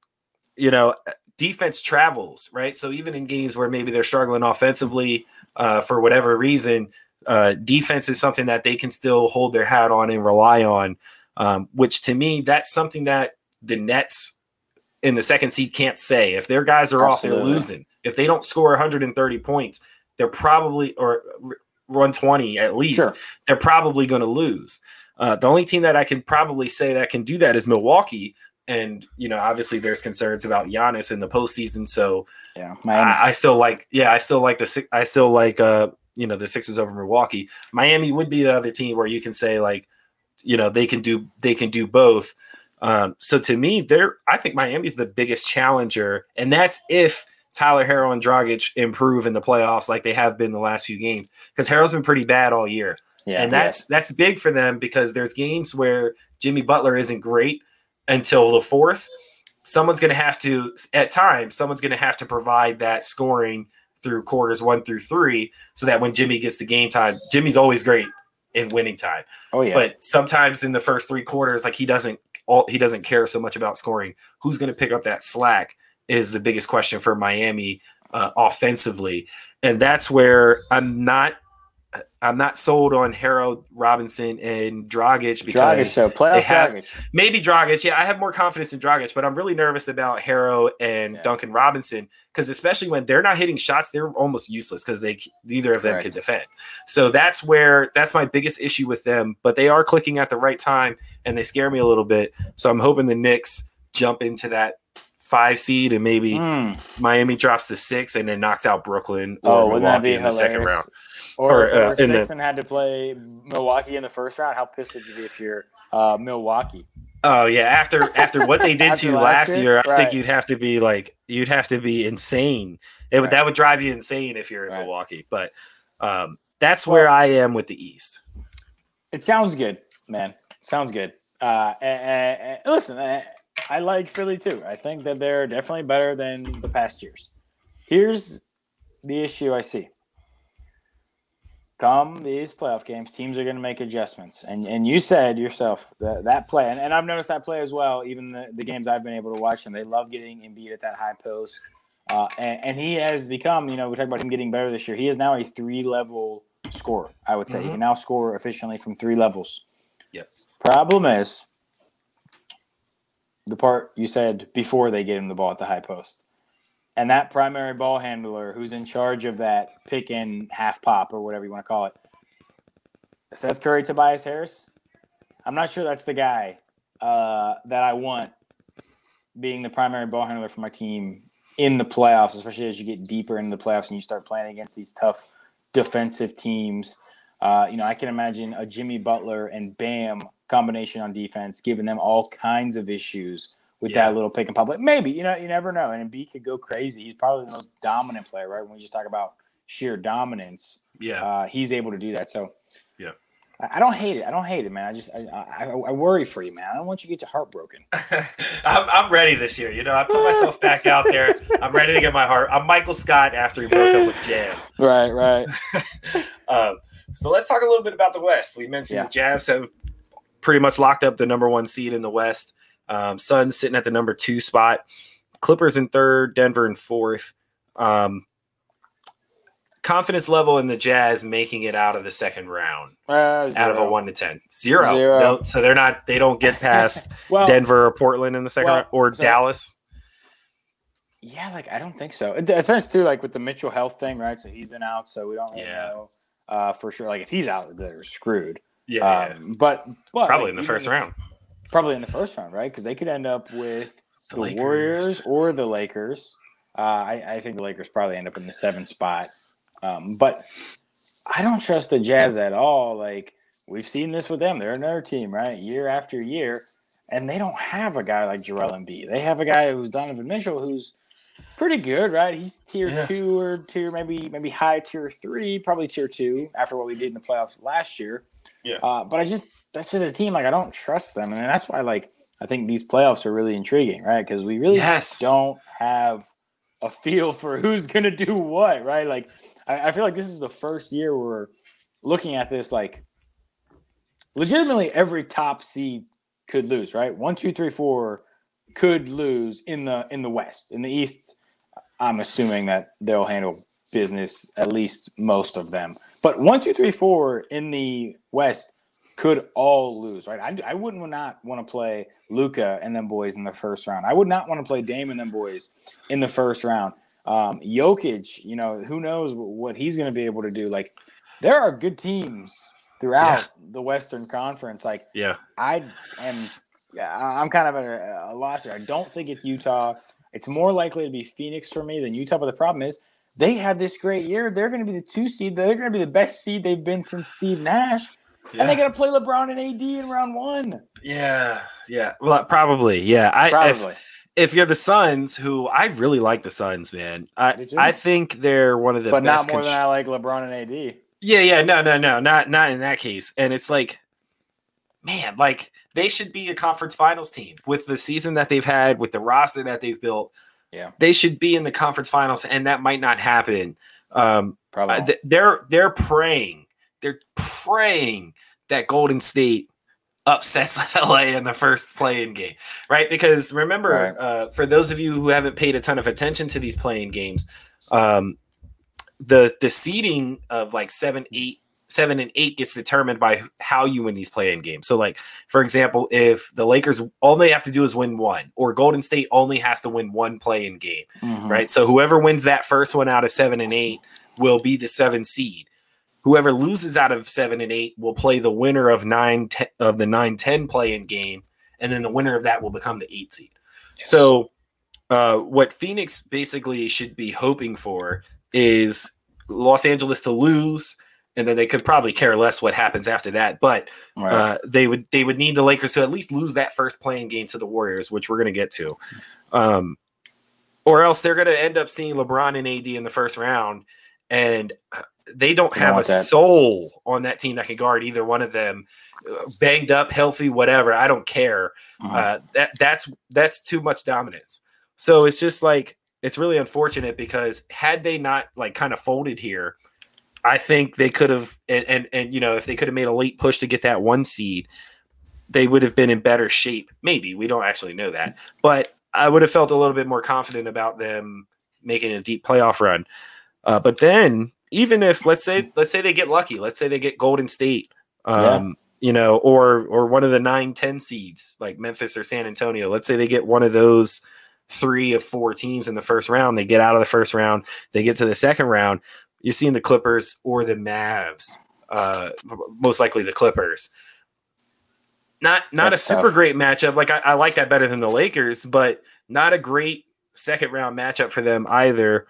defense travels, right? So even in games where maybe they're struggling offensively for whatever reason, defense is something that they can still hold their hat on and rely on. which to me, that's something that the Nets in the second seed can't say. If their guys are off, they're losing. If they don't score 130 points, they're probably, or 120 at least, they're probably going to lose. The only team that I can probably say that can do that is Milwaukee. And, obviously there's concerns about Giannis in the postseason. So I still like the Sixers over Milwaukee. Miami would be the other team where you can say they can do both. So to me, I think Miami's the biggest challenger, and that's if Tyler Herro and Dragic improve in the playoffs like they have been the last few games, because Herro's been pretty bad all year. Yeah, and that's big for them, because there's games where Jimmy Butler isn't great until the fourth. Someone's going to have to provide that scoring through quarters 1 through 3, so that when Jimmy gets the game time, Jimmy's always great in winning time. Oh yeah. But sometimes in the first 3 quarters, he doesn't care so much about scoring. Who's going to pick up that slack is the biggest question for Miami offensively. And that's where I'm not sold on Herro, Robinson, and Dragic, because Dragic. Maybe Dragic. Yeah, I have more confidence in Dragic, but I'm really nervous about Herro and Duncan Robinson, because especially when they're not hitting shots, they're almost useless because neither of them can defend. So that's my biggest issue with them. But they are clicking at the right time, and they scare me a little bit. So I'm hoping the Knicks jump into that 5 seed, and maybe Miami drops to 6 and then knocks out Brooklyn or Milwaukee in the second round. Or if we're 6 and had to play Milwaukee in the first round, how pissed would you be if you're Milwaukee? Oh yeah, after what they did to you last year, I think you'd have to be insane. That would drive you insane if you're in Milwaukee. But that's where I am with the East. It sounds good, man. Sounds good. And listen, I like Philly too. I think that they're definitely better than the past years. Here's the issue I see. Come these playoff games, teams are going to make adjustments. And you said yourself that play, and I've noticed that play as well, even the games I've been able to watch, and they love getting Embiid at that high post. And he has become, we talk about him getting better this year. He is now a 3-level scorer, I would say. He can now score efficiently from 3 levels. Yep. Problem is the part you said before they get him the ball at the high post. And that primary ball handler who's in charge of that pick and half pop, or whatever you want to call it, Seth Curry, Tobias Harris, I'm not sure that's the guy that I want being the primary ball handler for my team in the playoffs, especially as you get deeper into the playoffs and you start playing against these tough defensive teams. I can imagine a Jimmy Butler and Bam combination on defense, giving them all kinds of issues with that little pick and pop. But maybe, you never know. And Embiid could go crazy. He's probably the most dominant player, right? When we just talk about sheer dominance, he's able to do that. So, I don't hate it, man. I worry for you, man. I don't want you to get your heart broken. I'm ready this year. I put myself back out there. I'm ready to get my heart. I'm Michael Scott after he broke up with Jam. Right. So let's talk a little bit about the West. We mentioned the Jazz have pretty much locked up the number 1 seed in the West. Suns sitting at the number 2 spot. Clippers in 3rd, Denver in 4th. Confidence level in the Jazz making it out of the second round out of a 1 to 10. Zero. So they don't get past Denver or Portland in the second round, or Dallas. Yeah, I don't think so. It depends too, with the Mitchell health thing, right? So he's been out, so we don't really know for sure. If he's out, they're screwed. But probably in the first round. Probably in the first round, right? Because they could end up with the Warriors or the Lakers. I think the Lakers probably end up in the 7th spot. But I don't trust the Jazz at all. We've seen this with them. They're another team, right? Year after year. And they don't have a guy like Joel Embiid. They have a guy who's Donovan Mitchell, who's pretty good, right? He's tier 2 or maybe high tier 3, probably tier 2 after what we did in the playoffs last year. Yeah. But that's just a team, I don't trust them. And that's why, I think these playoffs are really intriguing, right? Because we really don't have a feel for who's going to do what, right? I feel like this is the first year we're looking at this, legitimately every top seed could lose, right? 1, 2, 3, 4 could lose in the West. In the East, I'm assuming that they'll handle business, at least most of them. But 1, 2, 3, 4 in the West could all lose, right? I would not want to play Luka and them boys in the first round. I would not want to play Dame and them boys in the first round. Jokic, who knows what he's going to be able to do. Like, there are good teams throughout the Western Conference. Like, I'm kind of at a loss here. I don't think it's Utah. It's more likely to be Phoenix for me than Utah. But the problem is they had this great year. They're going to be the 2 seed. They're going to be the best seed they've been since Steve Nash. Yeah. And they got to play LeBron and AD in round 1. Yeah. Well, probably. Yeah. Probably. If you're the Suns, who I really like the Suns, man. I think they're one of the best. But not more than I like LeBron and AD. Yeah. No. Not in that case. And it's like, man, like they should be a conference finals team with the season that they've had, with the roster that they've built. Yeah. They should be in the conference finals, and that might not happen. Probably. They're praying. They're praying that Golden State upsets LA in the first play-in game, right? Because remember, for those of you who haven't paid a ton of attention to these play-in games, the seeding of like 7 and 8 gets determined by how you win these play-in games. So, like, for example, if the Lakers, all they have to do is win one, or Golden State only has to win one play-in game, right? So whoever wins that first one out of 7 and 8 will be the 7 seed. Whoever loses out of 7 and 8 will play the winner of the 9-10 play-in game, and then the winner of that will become the 8 seed. Yes. So what Phoenix basically should be hoping for is Los Angeles to lose, and then they could probably care less what happens after that. But they would need the Lakers to at least lose that first play-in game to the Warriors, which we're going to get to. Or else they're going to end up seeing LeBron and AD in the first round, and they don't have a soul on that team that can guard either one of them. Banged up, healthy, whatever. I don't care. That's too much dominance. So it's just like, it's really unfortunate, because had they not like kind of folded here, I think they could have, and if they could have made a late push to get that 1 seed, they would have been in better shape. Maybe, we don't actually know that, but I would have felt a little bit more confident about them making a deep playoff run. But then, even if let's say they get lucky, let's say they get Golden State, or one of the 9-10 seeds like Memphis or San Antonio. Let's say they get one of those 3 of 4 teams in the first round. They get out of the first round. They get to the second round. You're seeing the Clippers or the Mavs, most likely the Clippers. Not That's a super tough. Great matchup. Like I like that better than the Lakers, but not a great second round matchup for them either.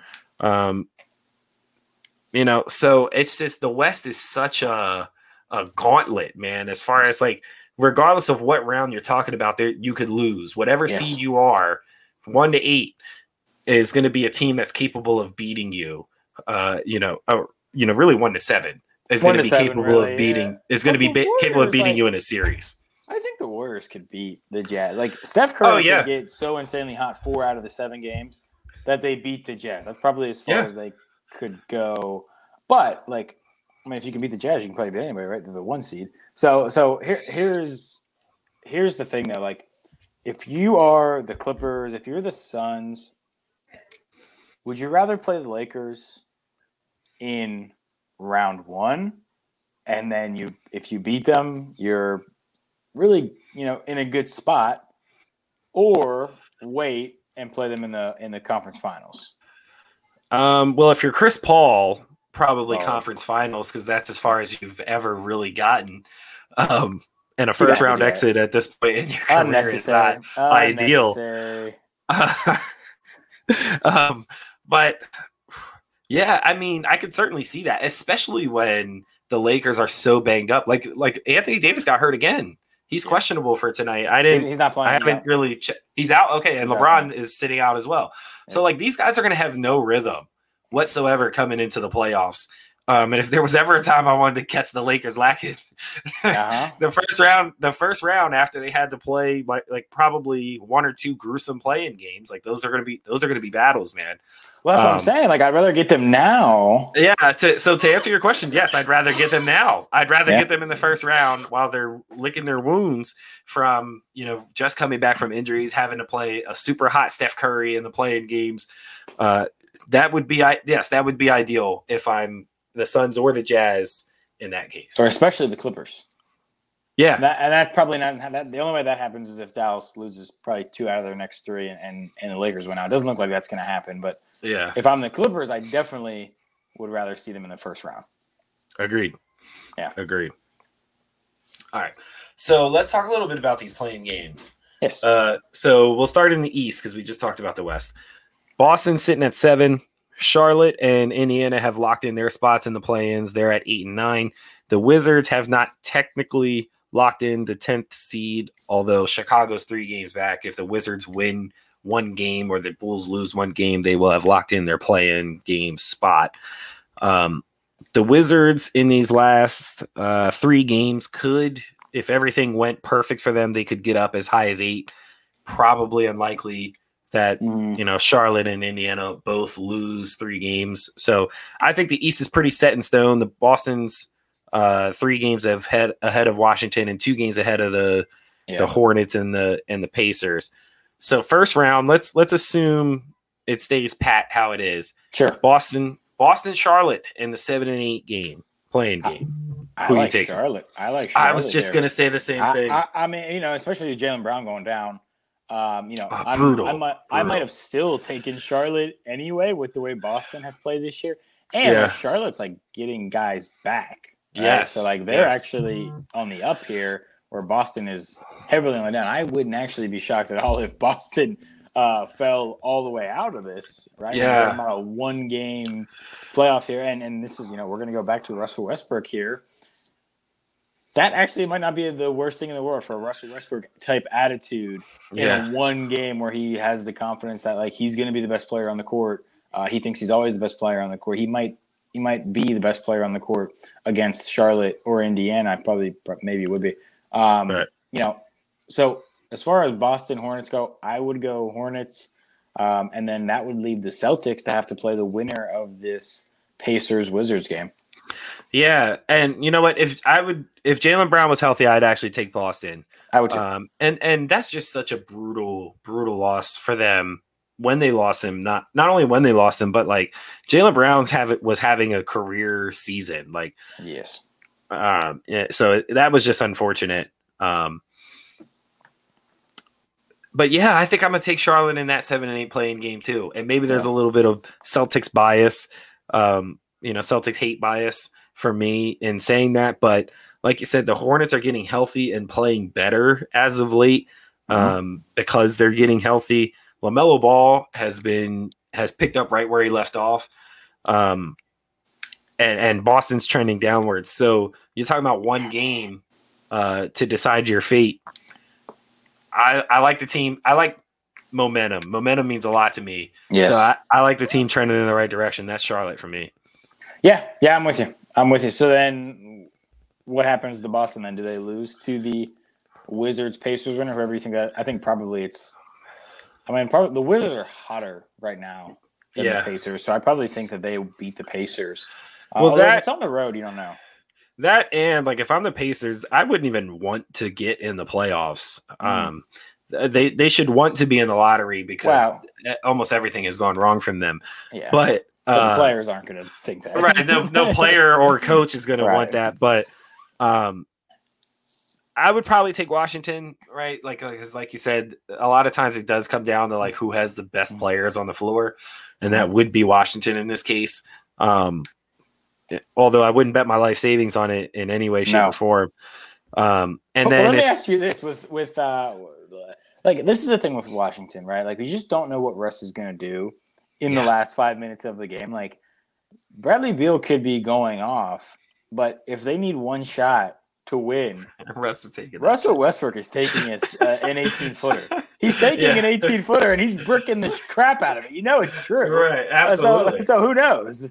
So it's just, the West is such a gauntlet, man, as far as like, regardless of what round you're talking about, there you could lose. Whatever seed you are, 1 to 8 is going to be a team that's capable of beating you. Really 1 to 7 is going to be capable of beating. Is going to be capable of beating you in a series. I think the Warriors could beat the Jazz. Like Steph Curry could get so insanely hot 4 out of the 7 games that they beat the Jazz. That's probably as far as they could go. But like, I mean, if you can beat the Jazz, you can probably beat anybody, right? They're the 1 seed. So here's the thing though. Like, if you are the Clippers, if you're the Suns, would you rather play the Lakers in round 1, and then if you beat them, you're really in a good spot, or wait and play them in the conference finals? Well, if you're Chris Paul, probably conference finals, because that's as far as you've ever really gotten. And a first round exit at this point in your career is not ideal. But yeah, I mean, I could certainly see that, especially when the Lakers are so banged up. Like Anthony Davis got hurt again. He's questionable for tonight. He's not playing. I haven't really. He's out. Okay, and LeBron is sitting out as well. Yeah. So like, these guys are going to have no rhythm whatsoever coming into the playoffs. And if there was ever a time I wanted to catch the Lakers lacking, the first round after they had to play like probably 1 or 2 gruesome play-in games, like those are going to be battles, man. Well, that's what I'm saying. Like, I'd rather get them now. Yeah. So to answer your question, yes, I'd rather get them now. I'd rather get them in the first round while they're licking their wounds from, just coming back from injuries, having to play a super hot Steph Curry in the play-in games. That would be ideal if I'm the Suns or the Jazz in that case. Or especially the Clippers. Yeah. And that's probably not that. The only way that happens is if Dallas loses probably 2 out of their next 3 and the Lakers win out. It doesn't look like that's going to happen. But yeah, if I'm the Clippers, I definitely would rather see them in the first round. Agreed. Yeah. Agreed. All right. So let's talk a little bit about these playing games. Yes. So we'll start in the East because we just talked about the West. Boston sitting at 7. Charlotte and Indiana have locked in their spots in the play-ins. They're at 8 and 9. The Wizards have not technically locked in the 10th seed, although Chicago's 3 games back. If the Wizards win 1 game or the Bulls lose 1 game, they will have locked in their play-in game spot. The Wizards in these last 3 games could, if everything went perfect for them, they could get up as high as 8. Probably unlikely that Charlotte and Indiana both lose 3 games. So I think the East is pretty set in stone. The Boston's 3 games ahead of Washington and 2 games ahead of the Hornets and the Pacers. So first round, let's assume it stays pat how it is. Sure. Boston, Charlotte in the 7 and 8 game playing game. Who like you take? Charlotte. I like Charlotte. I was just gonna say the same thing. I mean, especially with Jaylen Brown going down. Brutal. I might have still taken Charlotte anyway with the way Boston has played this year, and Charlotte's like getting guys back. Right? Yes, so like they're actually on the up here, where Boston is heavily on the down. I wouldn't actually be shocked at all if Boston fell all the way out of this. Right? Yeah, we're talking about a 1-game playoff here, and this is we're going to go back to Russell Westbrook here. That actually might not be the worst thing in the world for a Russell Westbrook type attitude in a 1 game where he has the confidence that like he's going to be the best player on the court. He thinks he's always the best player on the court. He might be the best player on the court against Charlotte or Indiana. Maybe would be. Right. So as far as Boston Hornets go, I would go Hornets, and then that would leave the Celtics to have to play the winner of this Pacers Wizards game. Yeah, and you know what? If Jaylen Brown was healthy, I'd actually take Boston. I would too. And that's just such a brutal loss for them when they lost him. Not only when they lost him, but like Jaylen Brown's was having a career season. Like yes. So that was just unfortunate. But yeah, I think I'm gonna take Charlotte in that 7 and 8 playing game too. And maybe there's a little bit of Celtics bias. Celtics hate bias for me in saying that, but like you said, the Hornets are getting healthy and playing better as of late because they're getting healthy. LaMelo Ball has picked up right where he left off, and Boston's trending downwards. So you're talking about 1 game to decide your fate. I like the team. I like momentum. Momentum means a lot to me. Yes. So I like the team trending in the right direction. That's Charlotte for me. Yeah, I'm with you. So then what happens to Boston then? Do they lose to the Wizards Pacers winner? Whoever you think that? I think probably probably the Wizards are hotter right now than the Pacers. So I probably think that they beat the Pacers. Well, if it's on the road, you don't know. That and like if I'm the Pacers, I wouldn't even want to get in the playoffs. They should want to be in the lottery because almost everything has gone wrong from them. Yeah. But the players aren't going to think that. Right. No player or coach is going to want that. But I would probably take Washington, right? Because like you said, a lot of times it does come down to like who has the best players on the floor. And that would be Washington in this case. Although I wouldn't bet my life savings on it in any way, shape, or form. Let me ask you this with like this is the thing with Washington, right? Like we just don't know what Russ is going to do in the last 5 minutes of the game. Like Bradley Beal could be going off, but if they need 1 shot to win, Russell Westbrook is taking an 18-footer. He's taking an 18-footer and he's bricking the crap out of it. It's true. Right, absolutely. So who knows?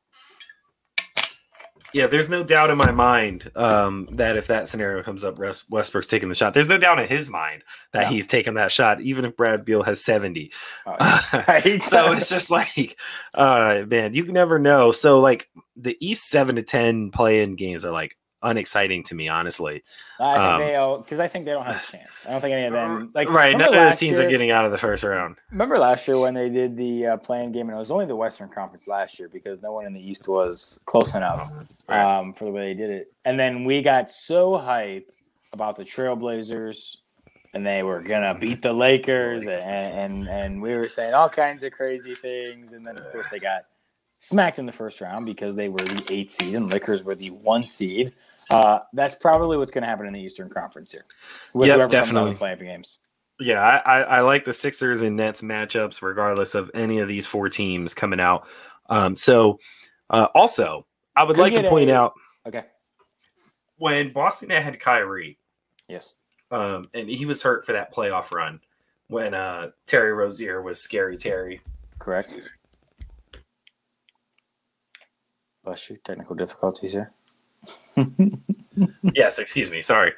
Yeah, there's no doubt in my mind that if that scenario comes up, Westbrook's taking the shot. There's no doubt in his mind that he's taking that shot, even if Brad Beal has 70. So it's just like, man, you never know. So like the East 7 to 10 play-in games are like unexciting to me, honestly. I think they don't have a chance. I don't think any of them. Like right, none of those teams are getting out of the first round. Remember last year when they did the play-in game, and it was only the Western Conference last year because no one in the East was close enough for the way they did it. And then we got so hyped about the Trailblazers, and they were gonna beat the Lakers, and we were saying all kinds of crazy things, and then of course they got smacked in the first round because they were the 8 seed and Lakers were the 1 seed. That's probably what's going to happen in the Eastern Conference here. With whoever definitely comes out playing games. Yeah, I like the Sixers and Nets matchups regardless of any of these 4 teams coming out. Also, I would like to point out when Boston had Kyrie. Yes. And he was hurt for that playoff run when Terry Rozier was Scary Terry. Correct. Bless you. Technical difficulties here. Yes, excuse me. Sorry.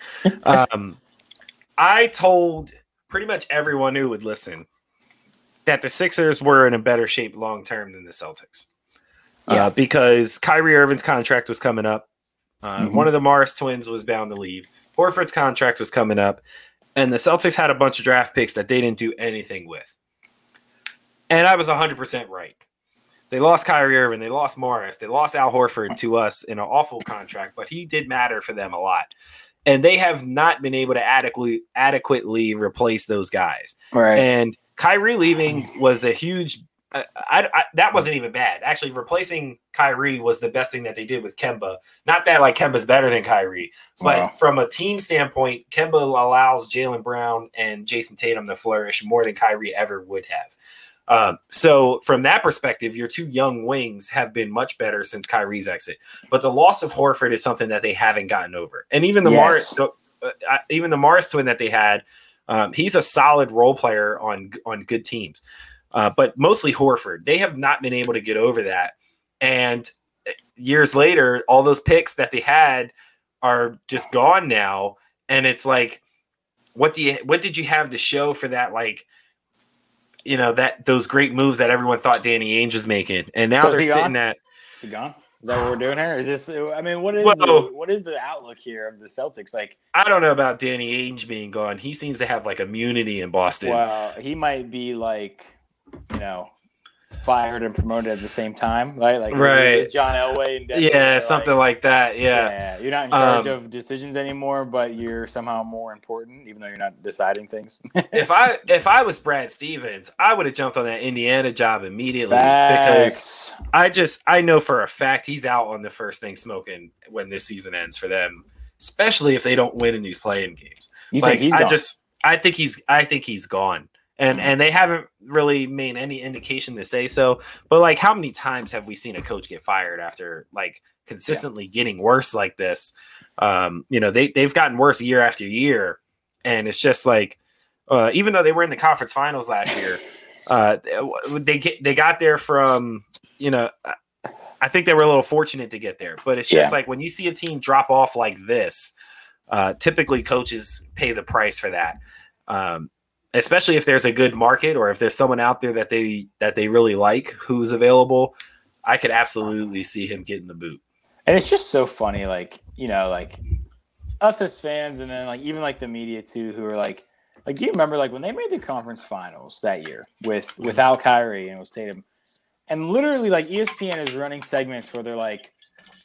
I told pretty much everyone who would listen that the Sixers were in a better shape long term than the Celtics. Because Kyrie Irving's contract was coming up. One of the Morris twins was bound to leave. Horford's contract was coming up. And the Celtics had a bunch of draft picks that they didn't do anything with. And I was 100% right. They lost Kyrie Irving. They lost Morris. They lost Al Horford to us in an awful contract, but he did matter for them a lot. And they have not been able to adequately replace those guys. Right. And Kyrie leaving was a huge that wasn't even bad. Actually, replacing Kyrie was the best thing that they did with Kemba. Not that like Kemba's better than Kyrie, but from a team standpoint, Kemba allows Jaylen Brown and Jason Tatum to flourish more than Kyrie ever would have. So from that perspective, your 2 young wings have been much better since Kyrie's exit. But the loss of Horford is something that they haven't gotten over. And even the Morris twin that they had, he's a solid role player on good teams. But mostly Horford. They have not been able to get over that. And years later, all those picks that they had are just gone now. And it's like, what did you have to show for that? Like, you know, that those great moves that everyone thought Danny Ainge was making, and now they're sitting at. Is he gone? Is that what we're doing here? Is this? I mean, what is the outlook here of the Celtics? Like, I don't know about Danny Ainge being gone. He seems to have like immunity in Boston. Well, he might be like, you know, fired and promoted at the same time, right? Like John Elway and Denver, something like that. Yeah, you're not in charge of decisions anymore, but you're somehow more important, even though you're not deciding things. If I was Brad Stevens, I would have jumped on that Indiana job immediately. Facts. Because I know for a fact he's out on the first thing smoking when this season ends for them, especially if they don't win in these play-in games. You think he's gone? I think he's gone. And they haven't really made any indication to say so. But like, how many times have we seen a coach get fired after like consistently getting worse like this? You know, they've gotten worse year after year, and it's just like, even though they were in the conference finals last year, they got there from, you know, I think they were a little fortunate to get there. But it's just like when you see a team drop off like this, typically coaches pay the price for that. Especially if there's a good market or if there's someone out there that they really like who's available, I could absolutely see him getting the boot. And it's just so funny, like, you know, like us as fans, and then like even like the media too, who are like, do you remember like when they made the conference finals that year without Kyrie and it was Tatum, and literally like ESPN is running segments where they're like,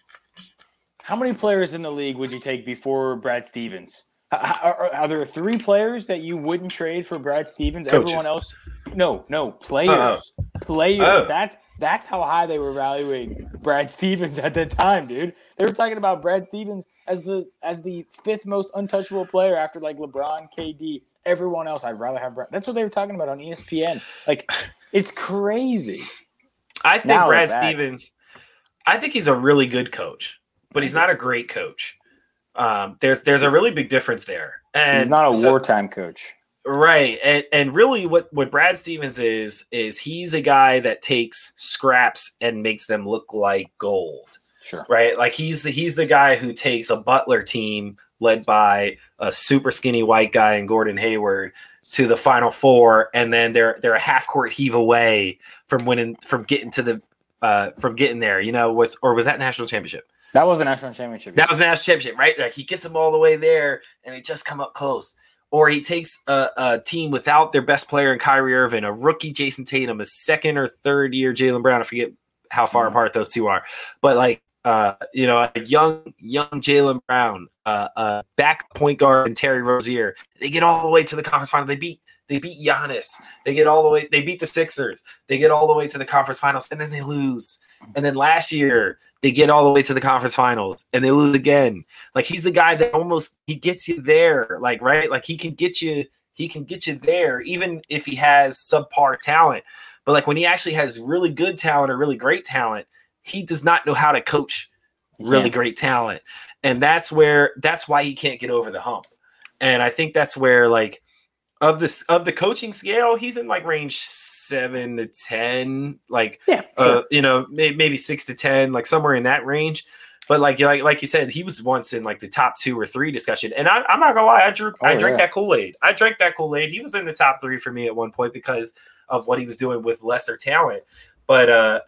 how many players in the league would you take before Brad Stevens? Are there 3 players that you wouldn't trade for Brad Stevens? Coaches. Everyone else? No, players. Players. That's how high they were evaluating Brad Stevens at that time, dude. They were talking about Brad Stevens as the 5th most untouchable player after like LeBron, KD, everyone else. I'd rather have Brad. That's what they were talking about on ESPN. Like, it's crazy. I think Brad Stevens. I think he's a really good coach, but he's not a great coach. There's a really big difference there. And he's not a wartime coach. Right. And really what Brad Stevens is he's a guy that takes scraps and makes them look like gold. Sure. Right. Like he's the guy who takes a Butler team led by a super skinny white guy in Gordon Hayward to the Final Four, and then they're a half court heave away from getting there, you know, was that national championship? That was the national championship. That was the national championship, right? Like he gets them all the way there, and they just come up close. Or he takes a team without their best player in Kyrie Irving, a rookie Jason Tatum, a second or third year Jaylen Brown. I forget how far apart those two are, but like a young Jaylen Brown, back point guard and Terry Rozier. They get all the way to the conference final. They beat Giannis. They get all the way. They beat the Sixers. They get all the way to the conference finals, and then they lose. And then last year they get all the way to the conference finals, and they lose again. Like, he's the guy that he gets you there. Like, right? Like, he can get you there, even if he has subpar talent. But like, when he actually has really good talent or really great talent, he does not know how to coach really great talent. And that's why he can't get over the hump. And I think that's where, like, of the coaching scale, he's in like range 7 to 10, like, sure. Maybe 6 to 10, like somewhere in that range. But like you said, he was once in like the top 2 or 3 discussion. And I'm not gonna lie, I drank that Kool-Aid. I drank that Kool-Aid. He was in the top 3 for me at one point because of what he was doing with lesser talent. But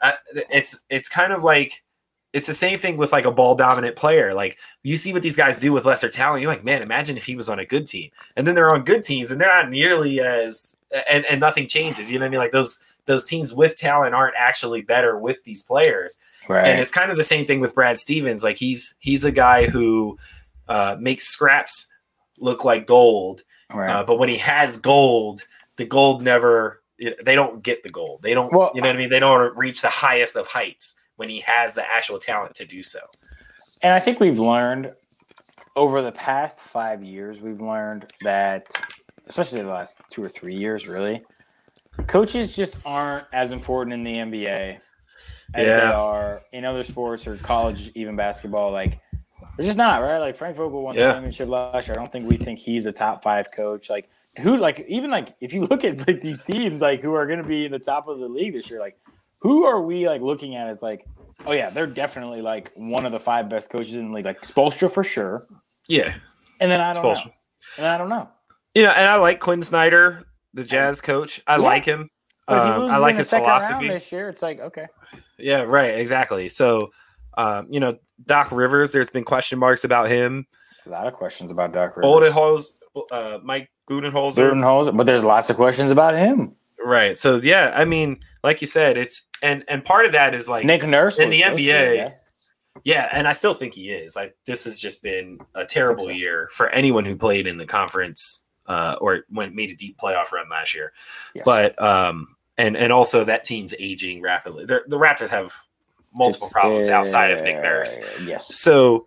it's kind of like, it's the same thing with like a ball dominant player. Like, you see what these guys do with lesser talent. You're like, man, imagine if he was on a good team. And then they're on good teams and they're not nearly as, and nothing changes. You know what I mean? Like, those teams with talent aren't actually better with these players. Right. And it's kind of the same thing with Brad Stevens. Like, he's a guy who makes scraps look like gold. Right. But when he has gold, the gold they don't get the gold. They don't, you know what I mean? They don't reach the highest of heights when he has the actual talent to do so. And I think we've learned over the past 5 years, we've learned that, especially the last 2 or 3 years, really, coaches just aren't as important in the NBA as they are in other sports or college, even basketball. Like, they're just not, right? Like, Frank Vogel won the championship last year. I don't think we think he's a top 5 coach. Like, even if you look at like these teams, like, who are going to be in the top of the league this year, like, who are we like looking at as like, oh yeah, they're definitely like one of the 5 best coaches in the league, like Spoelstra for sure. Yeah. And then I don't know. Yeah, and I like Quinn Snyder, the Jazz coach. I like him. I like his philosophy. This year, it's like, okay. Yeah, right, exactly. So, Doc Rivers, there's been question marks about him. A lot of questions about Doc Rivers. Mike Budenholzer. But there's lots of questions about him. Right. So, yeah, I mean, like you said, it's and part of that is like Nick Nurse in the NBA. Yeah, and I still think he is. Like, this has just been a terrible year for anyone who played in the conference or made a deep playoff run last year. Yes. But and also that team's aging rapidly. The Raptors have multiple problems outside of Nick Nurse. Yes. So,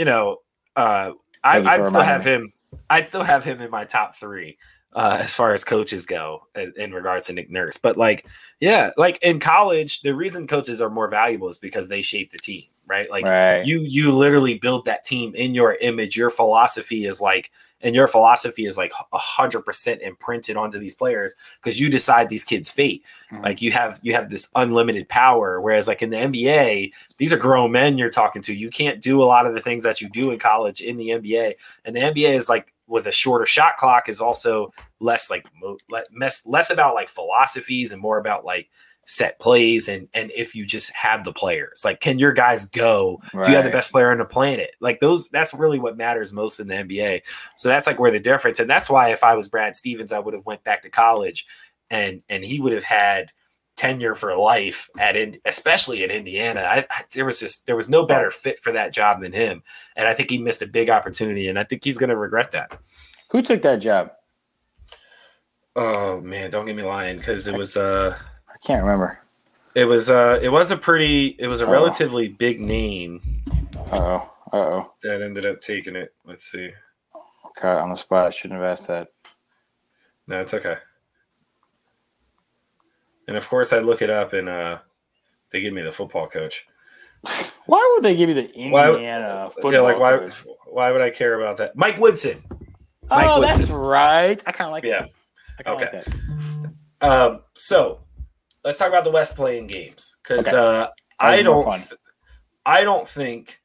I'd still have him. I'd still have him in my top 3. As far as coaches go in regards to Nick Nurse. But like in college, the reason coaches are more valuable is because they shape the team, right? Like you literally build that team in your image. Your philosophy is like 100% imprinted onto these players because you decide these kids' fate. Mm-hmm. Like you have this unlimited power. Whereas like in the NBA, these are grown men you're talking to. You can't do a lot of the things that you do in college in the NBA. And the NBA is like, with a shorter shot clock, is also less about like philosophies and more about like set plays and if you just have the players, like, can your guys go? Right. Do you have the best player on the planet? Like that's really what matters most in the NBA. So that's like where the difference, and that's why if I was Brad Stevens, I would have went back to college and he would have had tenure for life especially in Indiana. There was no better fit for that job than him. And I think he missed a big opportunity, and I think he's going to regret that. Who took that job? Oh man, don't get me lying. Cause it was, I can't remember. It was a relatively big name. Uh-oh. That ended up taking it. Let's see. Caught on the spot. I shouldn't have asked that. No, it's okay. And of course, I look it up, and they give me the football coach. Why would they give you the Indiana football coach? Why would I care about that? Mike Woodson. That's right. I kind of like that. I kind of like that. So let's talk about the West playing games, because I don't think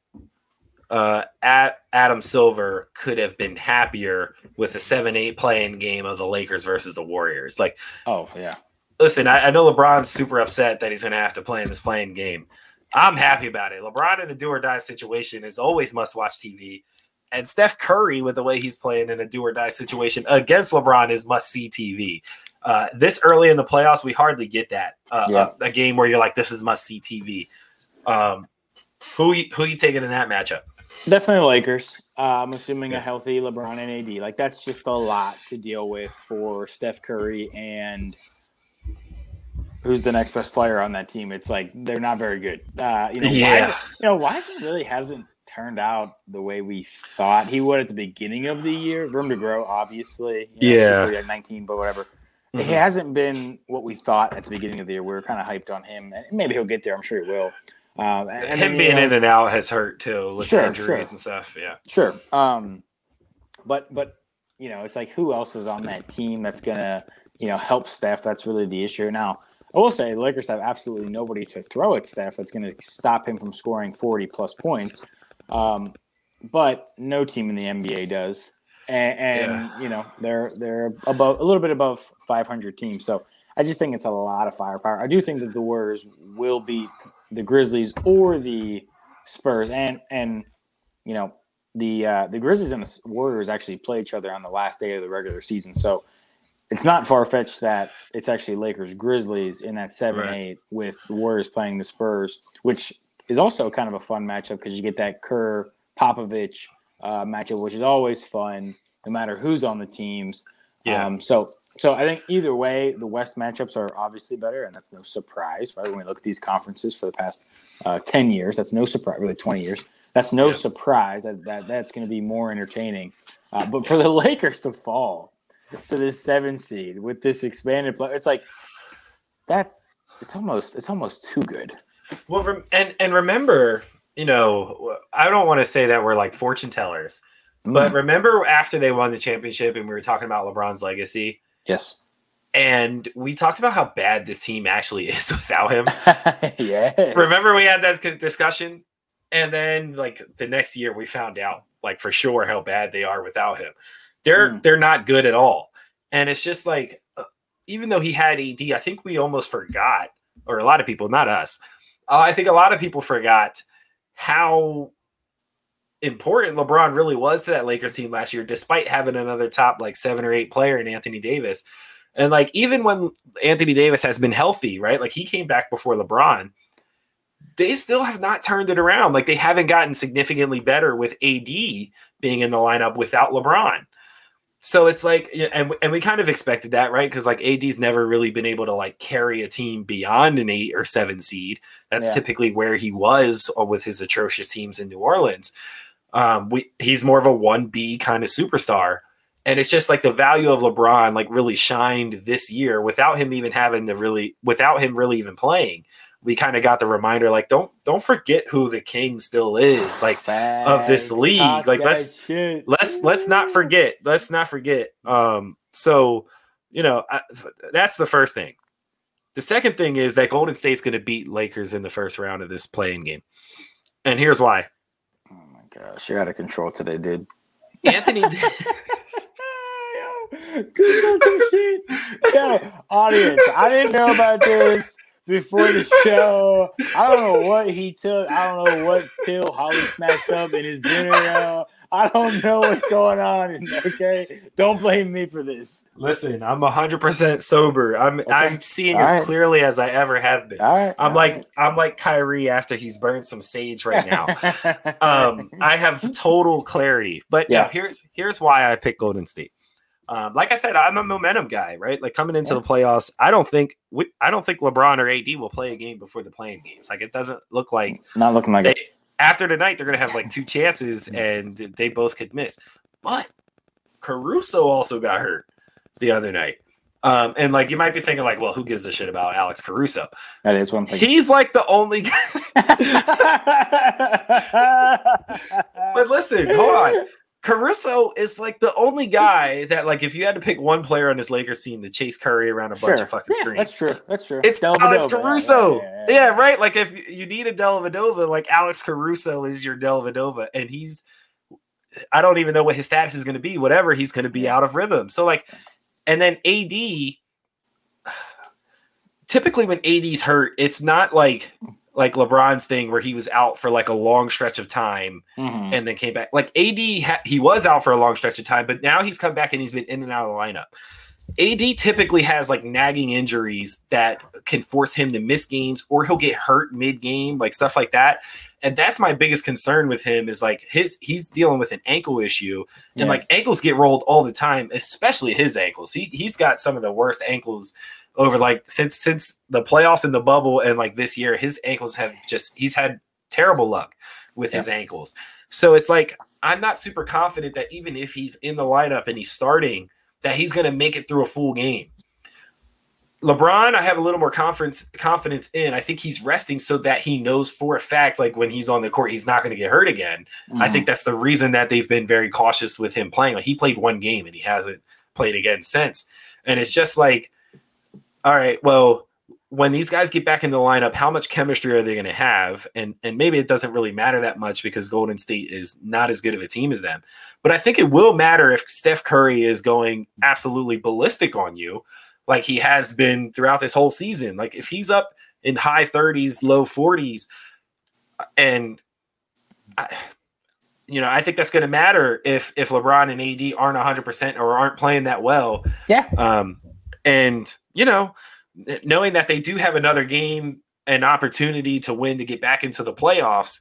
Adam Silver could have been happier with a 7-8 playing game of the Lakers versus the Warriors. Like, oh yeah. Listen, I know LeBron's super upset that he's going to have to play in this playing game. I'm happy about it. LeBron in a do-or-die situation is always must-watch TV. And Steph Curry, with the way he's playing in a do-or-die situation against LeBron, is must-see TV. This early in the playoffs, we hardly get that. A game where you're like, this is must-see TV. Who you taking in that matchup? Definitely Lakers. I'm assuming a healthy LeBron and AD. Like, that's just a lot to deal with for Steph Curry and who's the next best player on that team. It's like they're not very good. Wiseman really hasn't turned out the way we thought he would at the beginning of the year. Room to grow, obviously. At 19, but whatever. Mm-hmm. He hasn't been what we thought at the beginning of the year. We were kind of hyped on him, and maybe he'll get there. I'm sure he will. Him being in and out has hurt too with injuries and stuff. Yeah, sure. But it's like, who else is on that team that's gonna help Steph? That's really the issue. Now, I will say the Lakers have absolutely nobody to throw at Steph that's going to stop him from scoring 40 plus points. But no team in the NBA does, and they're above a little bit above 500 teams. So I just think it's a lot of firepower. I do think that the Warriors will beat the Grizzlies or the Spurs, and the Grizzlies and the Warriors actually play each other on the last day of the regular season. So it's not far-fetched that it's actually Lakers-Grizzlies in that 7-8 with the Warriors playing the Spurs, which is also kind of a fun matchup because you get that Kerr-Popovich matchup, which is always fun no matter who's on the teams. Yeah. So I think either way, the West matchups are obviously better, and that's no surprise, right? When we look at these conferences for the past 10 years, that's no surprise, really 20 years. That's no surprise that's going to be more entertaining. But for the Lakers to fall to this 7 seed with this expanded play, it's like it's almost too good. Well, and remember, I don't want to say that we're like fortune tellers, but remember after they won the championship and we were talking about LeBron's legacy. Yes. And we talked about how bad this team actually is without him. Yes. Remember we had that discussion, and then like the next year we found out like for sure how bad they are without him. They're not good at all. And it's just like, even though he had AD, I think we almost forgot, or a lot of people, not us. I think a lot of people forgot how important LeBron really was to that Lakers team last year, despite having another top like 7 or 8 player in Anthony Davis. And like, even when Anthony Davis has been healthy, right? Like he came back before LeBron, they still have not turned it around. Like they haven't gotten significantly better with AD being in the lineup without LeBron. So it's like, and we kind of expected that, right? Because like AD's never really been able to like carry a team beyond an 8 or 7 seed. That's typically where he was with his atrocious teams in New Orleans. He's more of a 1B kind of superstar. And it's just like the value of LeBron like really shined this year without him even without him really even playing. We kind of got the reminder, like, don't forget who the king still is, like of this league. Like let's not forget. Let's not forget. So that's the first thing. The second thing is that Golden State's going to beat Lakers in the first round of this play-in game, and here's why. Oh my gosh, you're out of control today, dude. Anthony. Some shit. Yo, audience, I didn't know about this before the show. I don't know what he took. I don't know what pill Holly snatched up in his dinner. I don't know what's going on. Okay, don't blame me for this. Listen, I'm 100% sober. I'm seeing as clearly as I ever have been. I'm like Kyrie after he's burned some sage right now. I have total clarity. But here's why I picked Golden State. Like I said, I'm a momentum guy, right? Like coming into the playoffs, I don't think LeBron or AD will play a game before the play-in games. Like it doesn't look like not looking like it. After tonight, they're going to have like 2 chances, and they both could miss. But Caruso also got hurt the other night, and like you might be thinking, like, well, who gives a shit about Alex Caruso? That is one thing. He's like the only guy. But listen, hold on. Caruso is like the only guy that, like, if you had to pick one player on this Lakers team to chase Curry around a bunch of fucking screens. That's true. It's Alex Caruso. Yeah, right? Like, if you need a Dellavedova, like, Alex Caruso is your Dellavedova. And I don't even know what his status is going to be. Whatever, he's going to be out of rhythm. So, like, and then AD, typically when AD's hurt, it's not like LeBron's thing where he was out for like a long stretch of time and then came back. Like AD, he was out for a long stretch of time, but now he's come back and he's been in and out of the lineup. AD typically has like nagging injuries that can force him to miss games, or he'll get hurt mid-game, like stuff like that. And that's my biggest concern with him is like he's dealing with an ankle issue, and like ankles get rolled all the time, especially his ankles. He's got some of the worst ankles over like since the playoffs and the bubble, and like this year, his ankles have he's had terrible luck with his ankles. So it's like I'm not super confident that even if he's in the lineup and he's starting, that he's going to make it through a full game. LeBron, I have a little more confidence in. I think he's resting so that he knows for a fact, like when he's on the court, he's not going to get hurt again. I think that's the reason that they've been very cautious with him playing. Like he played one game and he hasn't played again since. And it's just like, all right, well, when these guys get back in the lineup, how much chemistry are they going to have? And maybe it doesn't really matter that much because Golden State is not as good of a team as them. But I think it will matter if Steph Curry is going absolutely ballistic on you, like he has been throughout this whole season. Like if he's up in high 30s, low 40s, and I think that's going to matter if LeBron and AD aren't 100% or aren't playing that well. Yeah. And knowing that they do have another game, an opportunity to win to get back into the playoffs,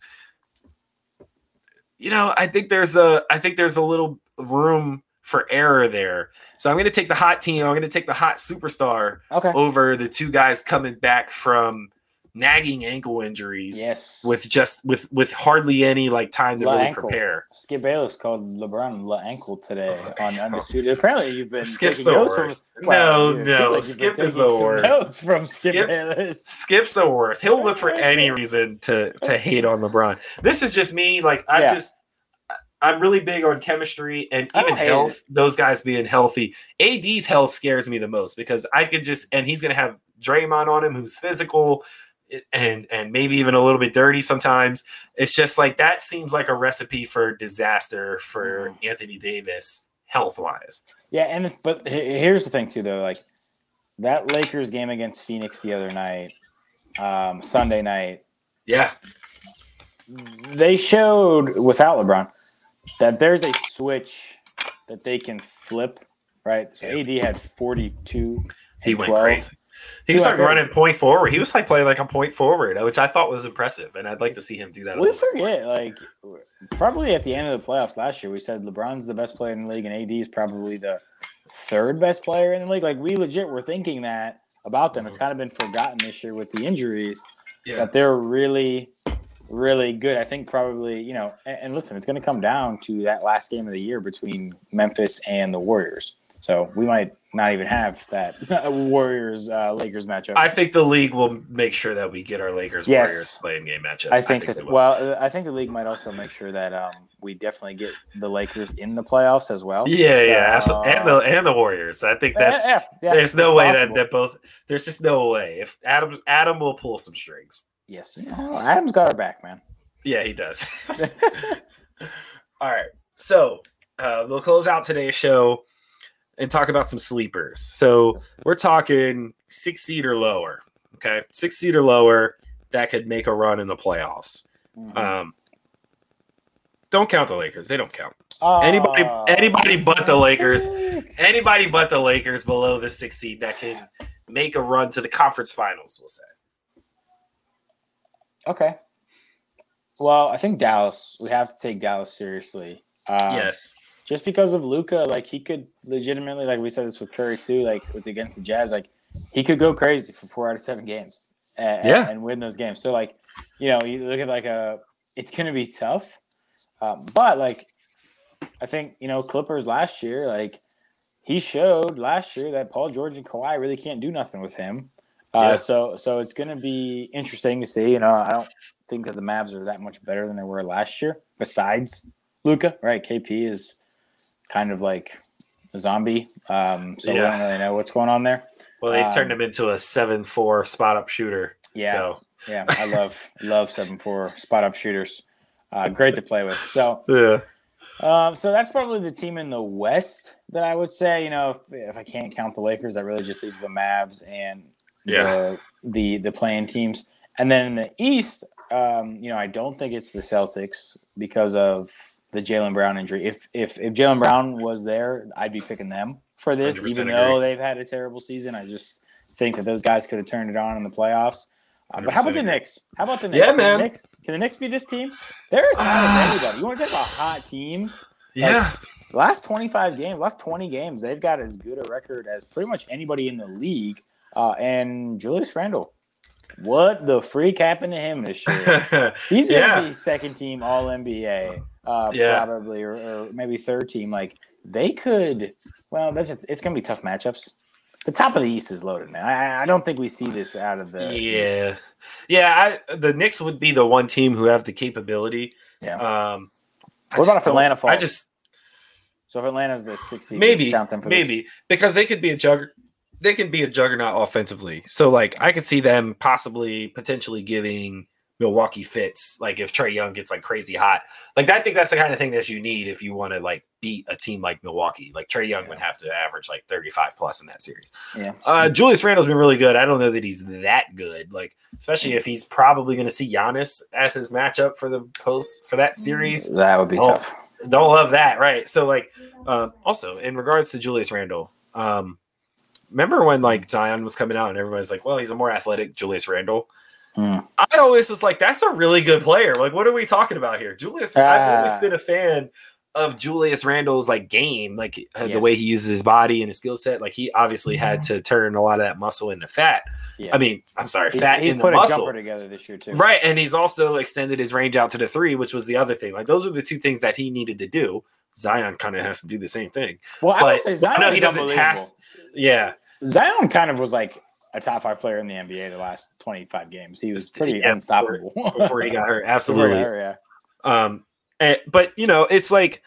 I think there's a little room for error there. So I'm going to take the hot team. I'm going to take the hot superstar over the two guys coming back from nagging ankle injuries. Yes. With hardly any like time to really prepare. Skip Bayless called LeBron La Ankle today on Undisputed. Apparently you've been Skip's taking the notes worst. from like Skip is the worst. Notes from Skip Bayless. Skip's the worst. He'll look for any reason to hate on LeBron. This is just me. Like I'm really big on chemistry and even health. Those guys being healthy. AD's health scares me the most because and he's going to have Draymond on him, who's physical and maybe even a little bit dirty sometimes. It's just like that seems like a recipe for disaster for Anthony Davis health wise. Yeah, but here's the thing too, though. Like that Lakers game against Phoenix the other night, Sunday night. Yeah, they showed without LeBron that there's a switch that they can flip, right? So AD had 42. He went crazy. He was like running point forward. He was like playing like a point forward, which I thought was impressive, and I'd like to see him do that. We forget, like, probably at the end of the playoffs last year, we said LeBron's the best player in the league, and AD is probably the third best player in the league. Like, we legit were thinking that about them. It's kind of been forgotten this year with the injuries that they're really, really good. I think probably, and listen, it's going to come down to that last game of the year between Memphis and the Warriors. So we might not even have that Warriors-Lakers matchup. I think the league will make sure that we get our Lakers-Warriors playing game matchup. I think so. Well, I think the league might also make sure that we definitely get the Lakers in the playoffs as well. Yeah, and the Warriors. I think that's there's no way that both. There's just no way if Adam will pull some strings. Yes, Adam's got our back, man. Yeah, he does. All right, so we'll close out today's show and talk about some sleepers. So we're talking 6 seed or lower. Okay, 6 seed or lower that could make a run in the playoffs. Don't count the Lakers; they don't count. Anybody but the Lakers. Anybody but the Lakers below the 6 seed that can make a run to the conference finals. We'll say. Okay. Well, I think Dallas. We have to take Dallas seriously. Yes. Just because of Luka, like he could legitimately, like we said this with Curry too, like against the Jazz, like he could go crazy for 4 out of 7 games and win those games. So like, you look at it's going to be tough. But like, I think, Clippers last year, like he showed last year that Paul George and Kawhi really can't do nothing with him. So it's going to be interesting to see. I don't think that the Mavs are that much better than they were last year. Besides Luka, right? KP is kind of like a zombie. So we don't really know what's going on there. Well, they turned him into a 7-4 spot up shooter. Yeah. So. Yeah. I love 7-4 spot up shooters. Great to play with. So, so that's probably the team in the West that I would say, if I can't count the Lakers, that really just leaves the Mavs and the playing teams. And then in the East, I don't think it's the Celtics because of the Jaylen Brown injury. If Jaylen Brown was there, I'd be picking them for this, even though they've had a terrible season. I just think that those guys could have turned it on in the playoffs. But how about the Knicks? How about the Knicks? Yeah, man. Can the Knicks be this team? There is not anybody. You want to talk about hot teams? Yeah. Last 25 games, last 20 games, they've got as good a record as pretty much anybody in the league. And Julius Randle, what the freak happened to him this year? He's going to be second team All NBA, probably, or maybe third team. Like they could. Well, it's going to be tough matchups. The top of the East is loaded, man. I don't think we see this out of the East. The Knicks would be the one team who have the capability. Yeah. What about if Atlanta falls? So if Atlanta's the 6th seed, maybe because they could be a juggernaut. They can be a juggernaut offensively. So like I could see them potentially giving Milwaukee fits. Like if Trae Young gets like crazy hot, like I think that's the kind of thing that you need if you want to like beat a team like Milwaukee. Like Trae Young would have to average like 35 plus in that series. Yeah. Julius Randle's been really good. I don't know that he's that good. Like especially if he's probably going to see Giannis as his matchup for that series. That would be tough. Don't love that, right? So like, also in regards to Julius Randle, remember when like Zion was coming out and everybody's like, well, he's a more athletic Julius Randle. I always was like, that's a really good player. Like, what are we talking about here? I've always been a fan of Julius Randle's like game, like the way he uses his body and his skill set. Like he obviously had to turn a lot of that muscle into fat. Yeah. I mean, I'm sorry, fat he's into put muscle. A jumper together this year too. Right. And he's also extended his range out to the 3, which was the other thing. Like those are the two things that he needed to do. Zion kind of has to do the same thing. Well, I would say Zion he doesn't pass. Yeah. Zion kind of was like a top 5 player in the NBA the last 25 games. He was pretty unstoppable before he got hurt. Absolutely. Yeah. But you know, it's like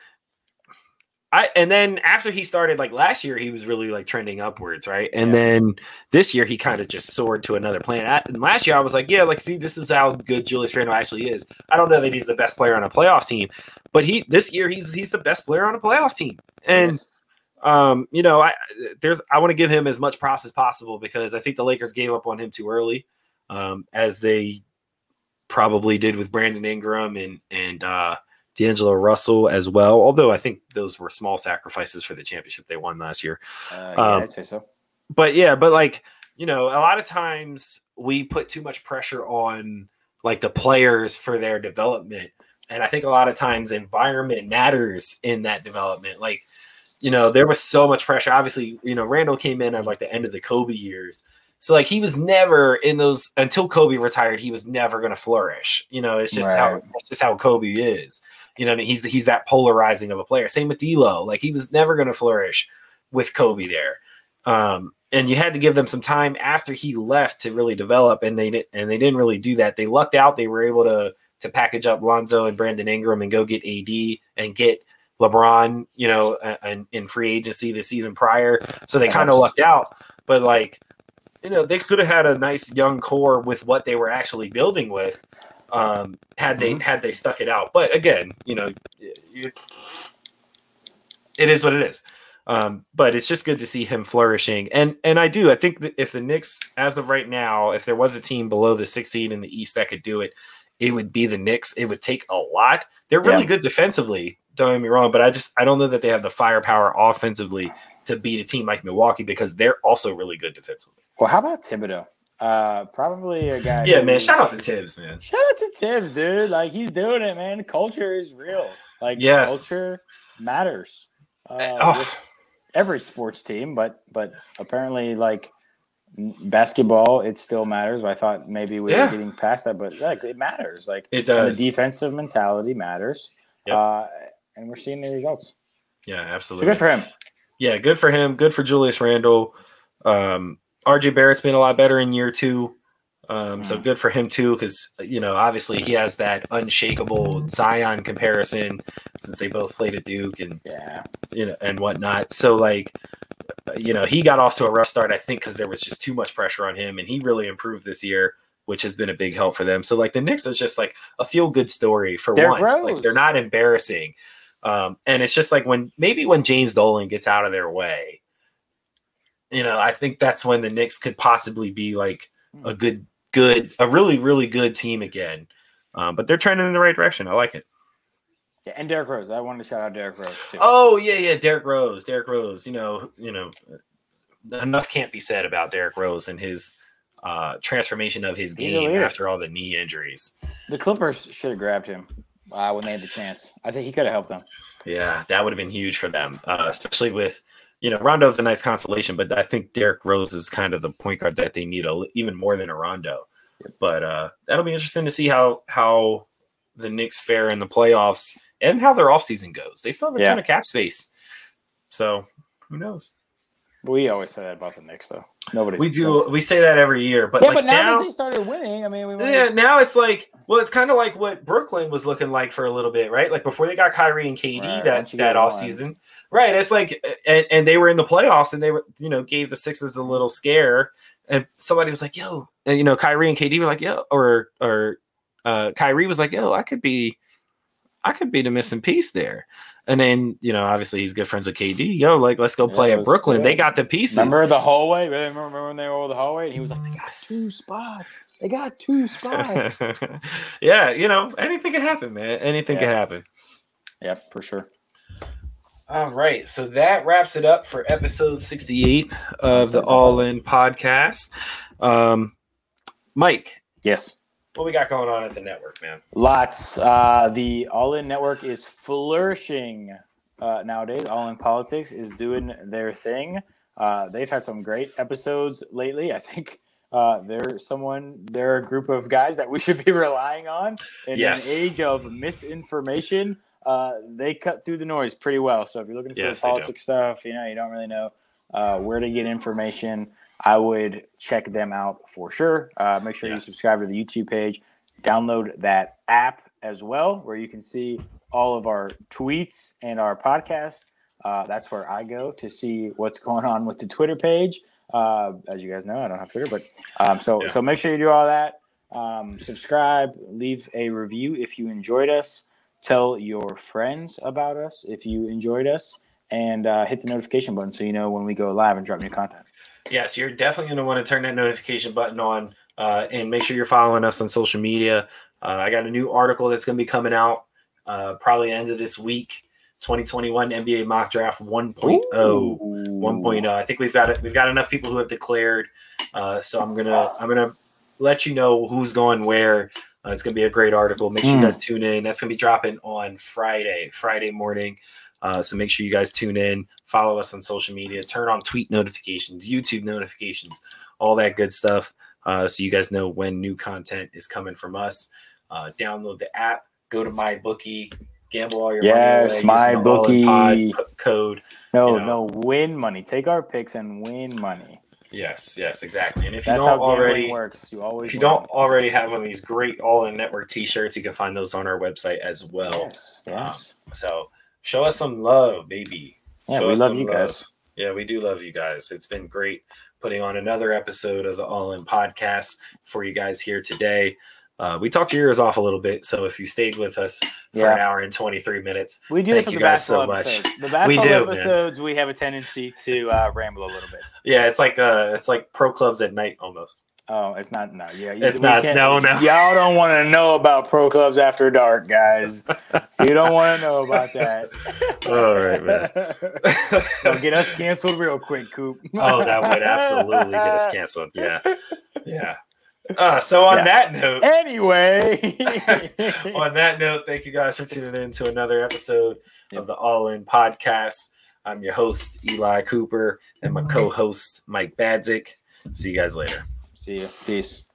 and then after he started, like last year, he was really like trending upwards, right? And then this year, he kind of just soared to another planet. And last year, I was like, yeah, like see, this is how good Julius Randle actually is. I don't know that he's the best player on a playoff team, but this year he's the best player on a playoff team. And you know, I want to give him as much props as possible because I think the Lakers gave up on him too early, as they probably did with Brandon Ingram and D'Angelo Russell as well. Although I think those were small sacrifices for the championship they won last year. I'd say so. But like, you know, a lot of times we put too much pressure on like the players for their development. And I think a lot of times environment matters in that development. Like, you know, there was so much pressure. Obviously, you know, Randle came in at like the end of the Kobe years. So like he was never in those until Kobe retired, he was never going to flourish. You know, it's just how Kobe is. You know, he's that polarizing of a player. Same with D'Lo. Like he was never going to flourish with Kobe there. And you had to give them some time after he left to really develop, and they didn't really do that. They lucked out. They were able to package up Lonzo and Brandon Ingram and go get AD and get LeBron, you know, in free agency the season prior. So they kind of lucked out. But like, you know, they could have had a nice young core with what they were actually building with. Had they stuck it out. But again, you know, it is what it is. But it's just good to see him flourishing. And I think that if the Knicks, as of right now, if there was a team below the 6th seed in the East that could do it, it would be the Knicks. It would take a lot. They're really good defensively, don't get me wrong, but I don't know that they have the firepower offensively to beat a team like Milwaukee because they're also really good defensively. Well, how about Thibodeau? Probably a guy. Yeah, man. Shout out to Tibbs, man. Shout out to Tibbs, dude. Like he's doing it, man. Culture is real. Like culture matters. With every sports team, but apparently, like basketball, it still matters. I thought maybe we were getting past that, but like it matters. Like it does. The defensive mentality matters. Yep. And we're seeing the results. Yeah, absolutely. So good for him. Yeah, good for him. Good for Julius Randle. RJ Barrett's been a lot better in year 2. So good for him too, because you know, obviously he has that unshakable Zion comparison since they both played at Duke and you know and whatnot. So like, you know, he got off to a rough start, I think, because there was just too much pressure on him, and he really improved this year, which has been a big help for them. So like the Knicks are just like a feel good story for once. Like they're not embarrassing, and it's just like when James Dolan gets out of their way. You know, I think that's when the Knicks could possibly be like a really, really good team again. But they're trending in the right direction. I like it. Yeah, and Derrick Rose. I wanted to shout out Derrick Rose too. Oh yeah, Derrick Rose. You know, enough can't be said about Derrick Rose and his transformation of his game after all the knee injuries. The Clippers should have grabbed him when they had the chance. I think he could have helped them. Yeah, that would have been huge for them, especially with, Rondo's a nice consolation, but I think Derrick Rose is kind of the point guard that they need even more than a Rondo. But that'll be interesting to see how the Knicks fare in the playoffs and how their offseason goes. They still have a ton of cap space. So who knows? We always say that about the Knicks, though. We say that every year, but but now that they started winning, I mean, now it's like, it's kind of like what Brooklyn was looking like for a little bit, right? Like before they got Kyrie and KD that off season, right? It's like, and they were in the playoffs, and they were, gave the Sixers a little scare, and somebody was like, "Yo," and Kyrie and KD were like, "Yo," or Kyrie was like, "Yo, I could be the missing piece there." And then, obviously he's good friends with KD. Yo, like, let's go play at Brooklyn. They got the pieces. Remember the hallway? Remember when they were over the hallway? And he was like, they got two spots. Yeah, anything can happen, man. Anything can happen. Yeah, for sure. All right. So that wraps it up for episode 68 of the All In podcast. Mike. Yes. What we got going on at the network, man? Lots. The All In Network is flourishing nowadays. All In Politics is doing their thing. They've had some great episodes lately. I think they're a group of guys that we should be relying on. In an age of misinformation, they cut through the noise pretty well. So if you're looking for the politics stuff, you don't really know where to get information, I would check them out for sure. Make sure you subscribe to the YouTube page. Download that app as well, where you can see all of our tweets and our podcasts. That's where I go to see what's going on with the Twitter page. As you guys know, I don't have Twitter, but so make sure you do all that. Subscribe, leave a review if you enjoyed us. Tell your friends about us if you enjoyed us, and hit the notification button so you know when we go live and drop new content. Yes, you're definitely going to want to turn that notification button on, and make sure you're following us on social media. I got a new article that's going to be coming out probably end of this week. 2021 NBA mock draft 1.0. 1.0. I think we've got enough people who have declared. So I'm gonna let you know who's going where. It's gonna be a great article. Make sure you guys tune in. That's gonna be dropping on Friday morning. So make sure you guys tune in, follow us on social media, turn on tweet notifications, YouTube notifications, all that good stuff. So you guys know when new content is coming from us. Download the app, go to MyBookie, gamble all your money away. Yes, MyBookie code. No, win money. Take our picks and win money. Yes, exactly. And if That's you don't how already works. If you don't already have one of these great All In Network t-shirts, you can find those on our website as well. Yes. So show us some love, baby. Yeah, we love you guys. Yeah, we do love you guys. It's been great putting on another episode of the All In podcast for you guys here today. We talked your ears off a little bit, so if you stayed with us for an hour and 23 minutes, we do thank you guys so much. The basketball episodes, we have a tendency to ramble a little bit. Yeah, it's like pro clubs at night almost. Oh, it's not. No, yeah, it's not. No. Y'all don't want to know about pro clubs after dark, guys. You don't want to know about that. All right, man. Don't get us canceled real quick, Coop. Oh, that would absolutely get us canceled. Yeah. So on that note, anyway, on that note, thank you guys for tuning in to another episode of the All In podcast. I'm your host, Eli Cooper, and my co-host, Mike Badzik. See you guys later. See you. Peace.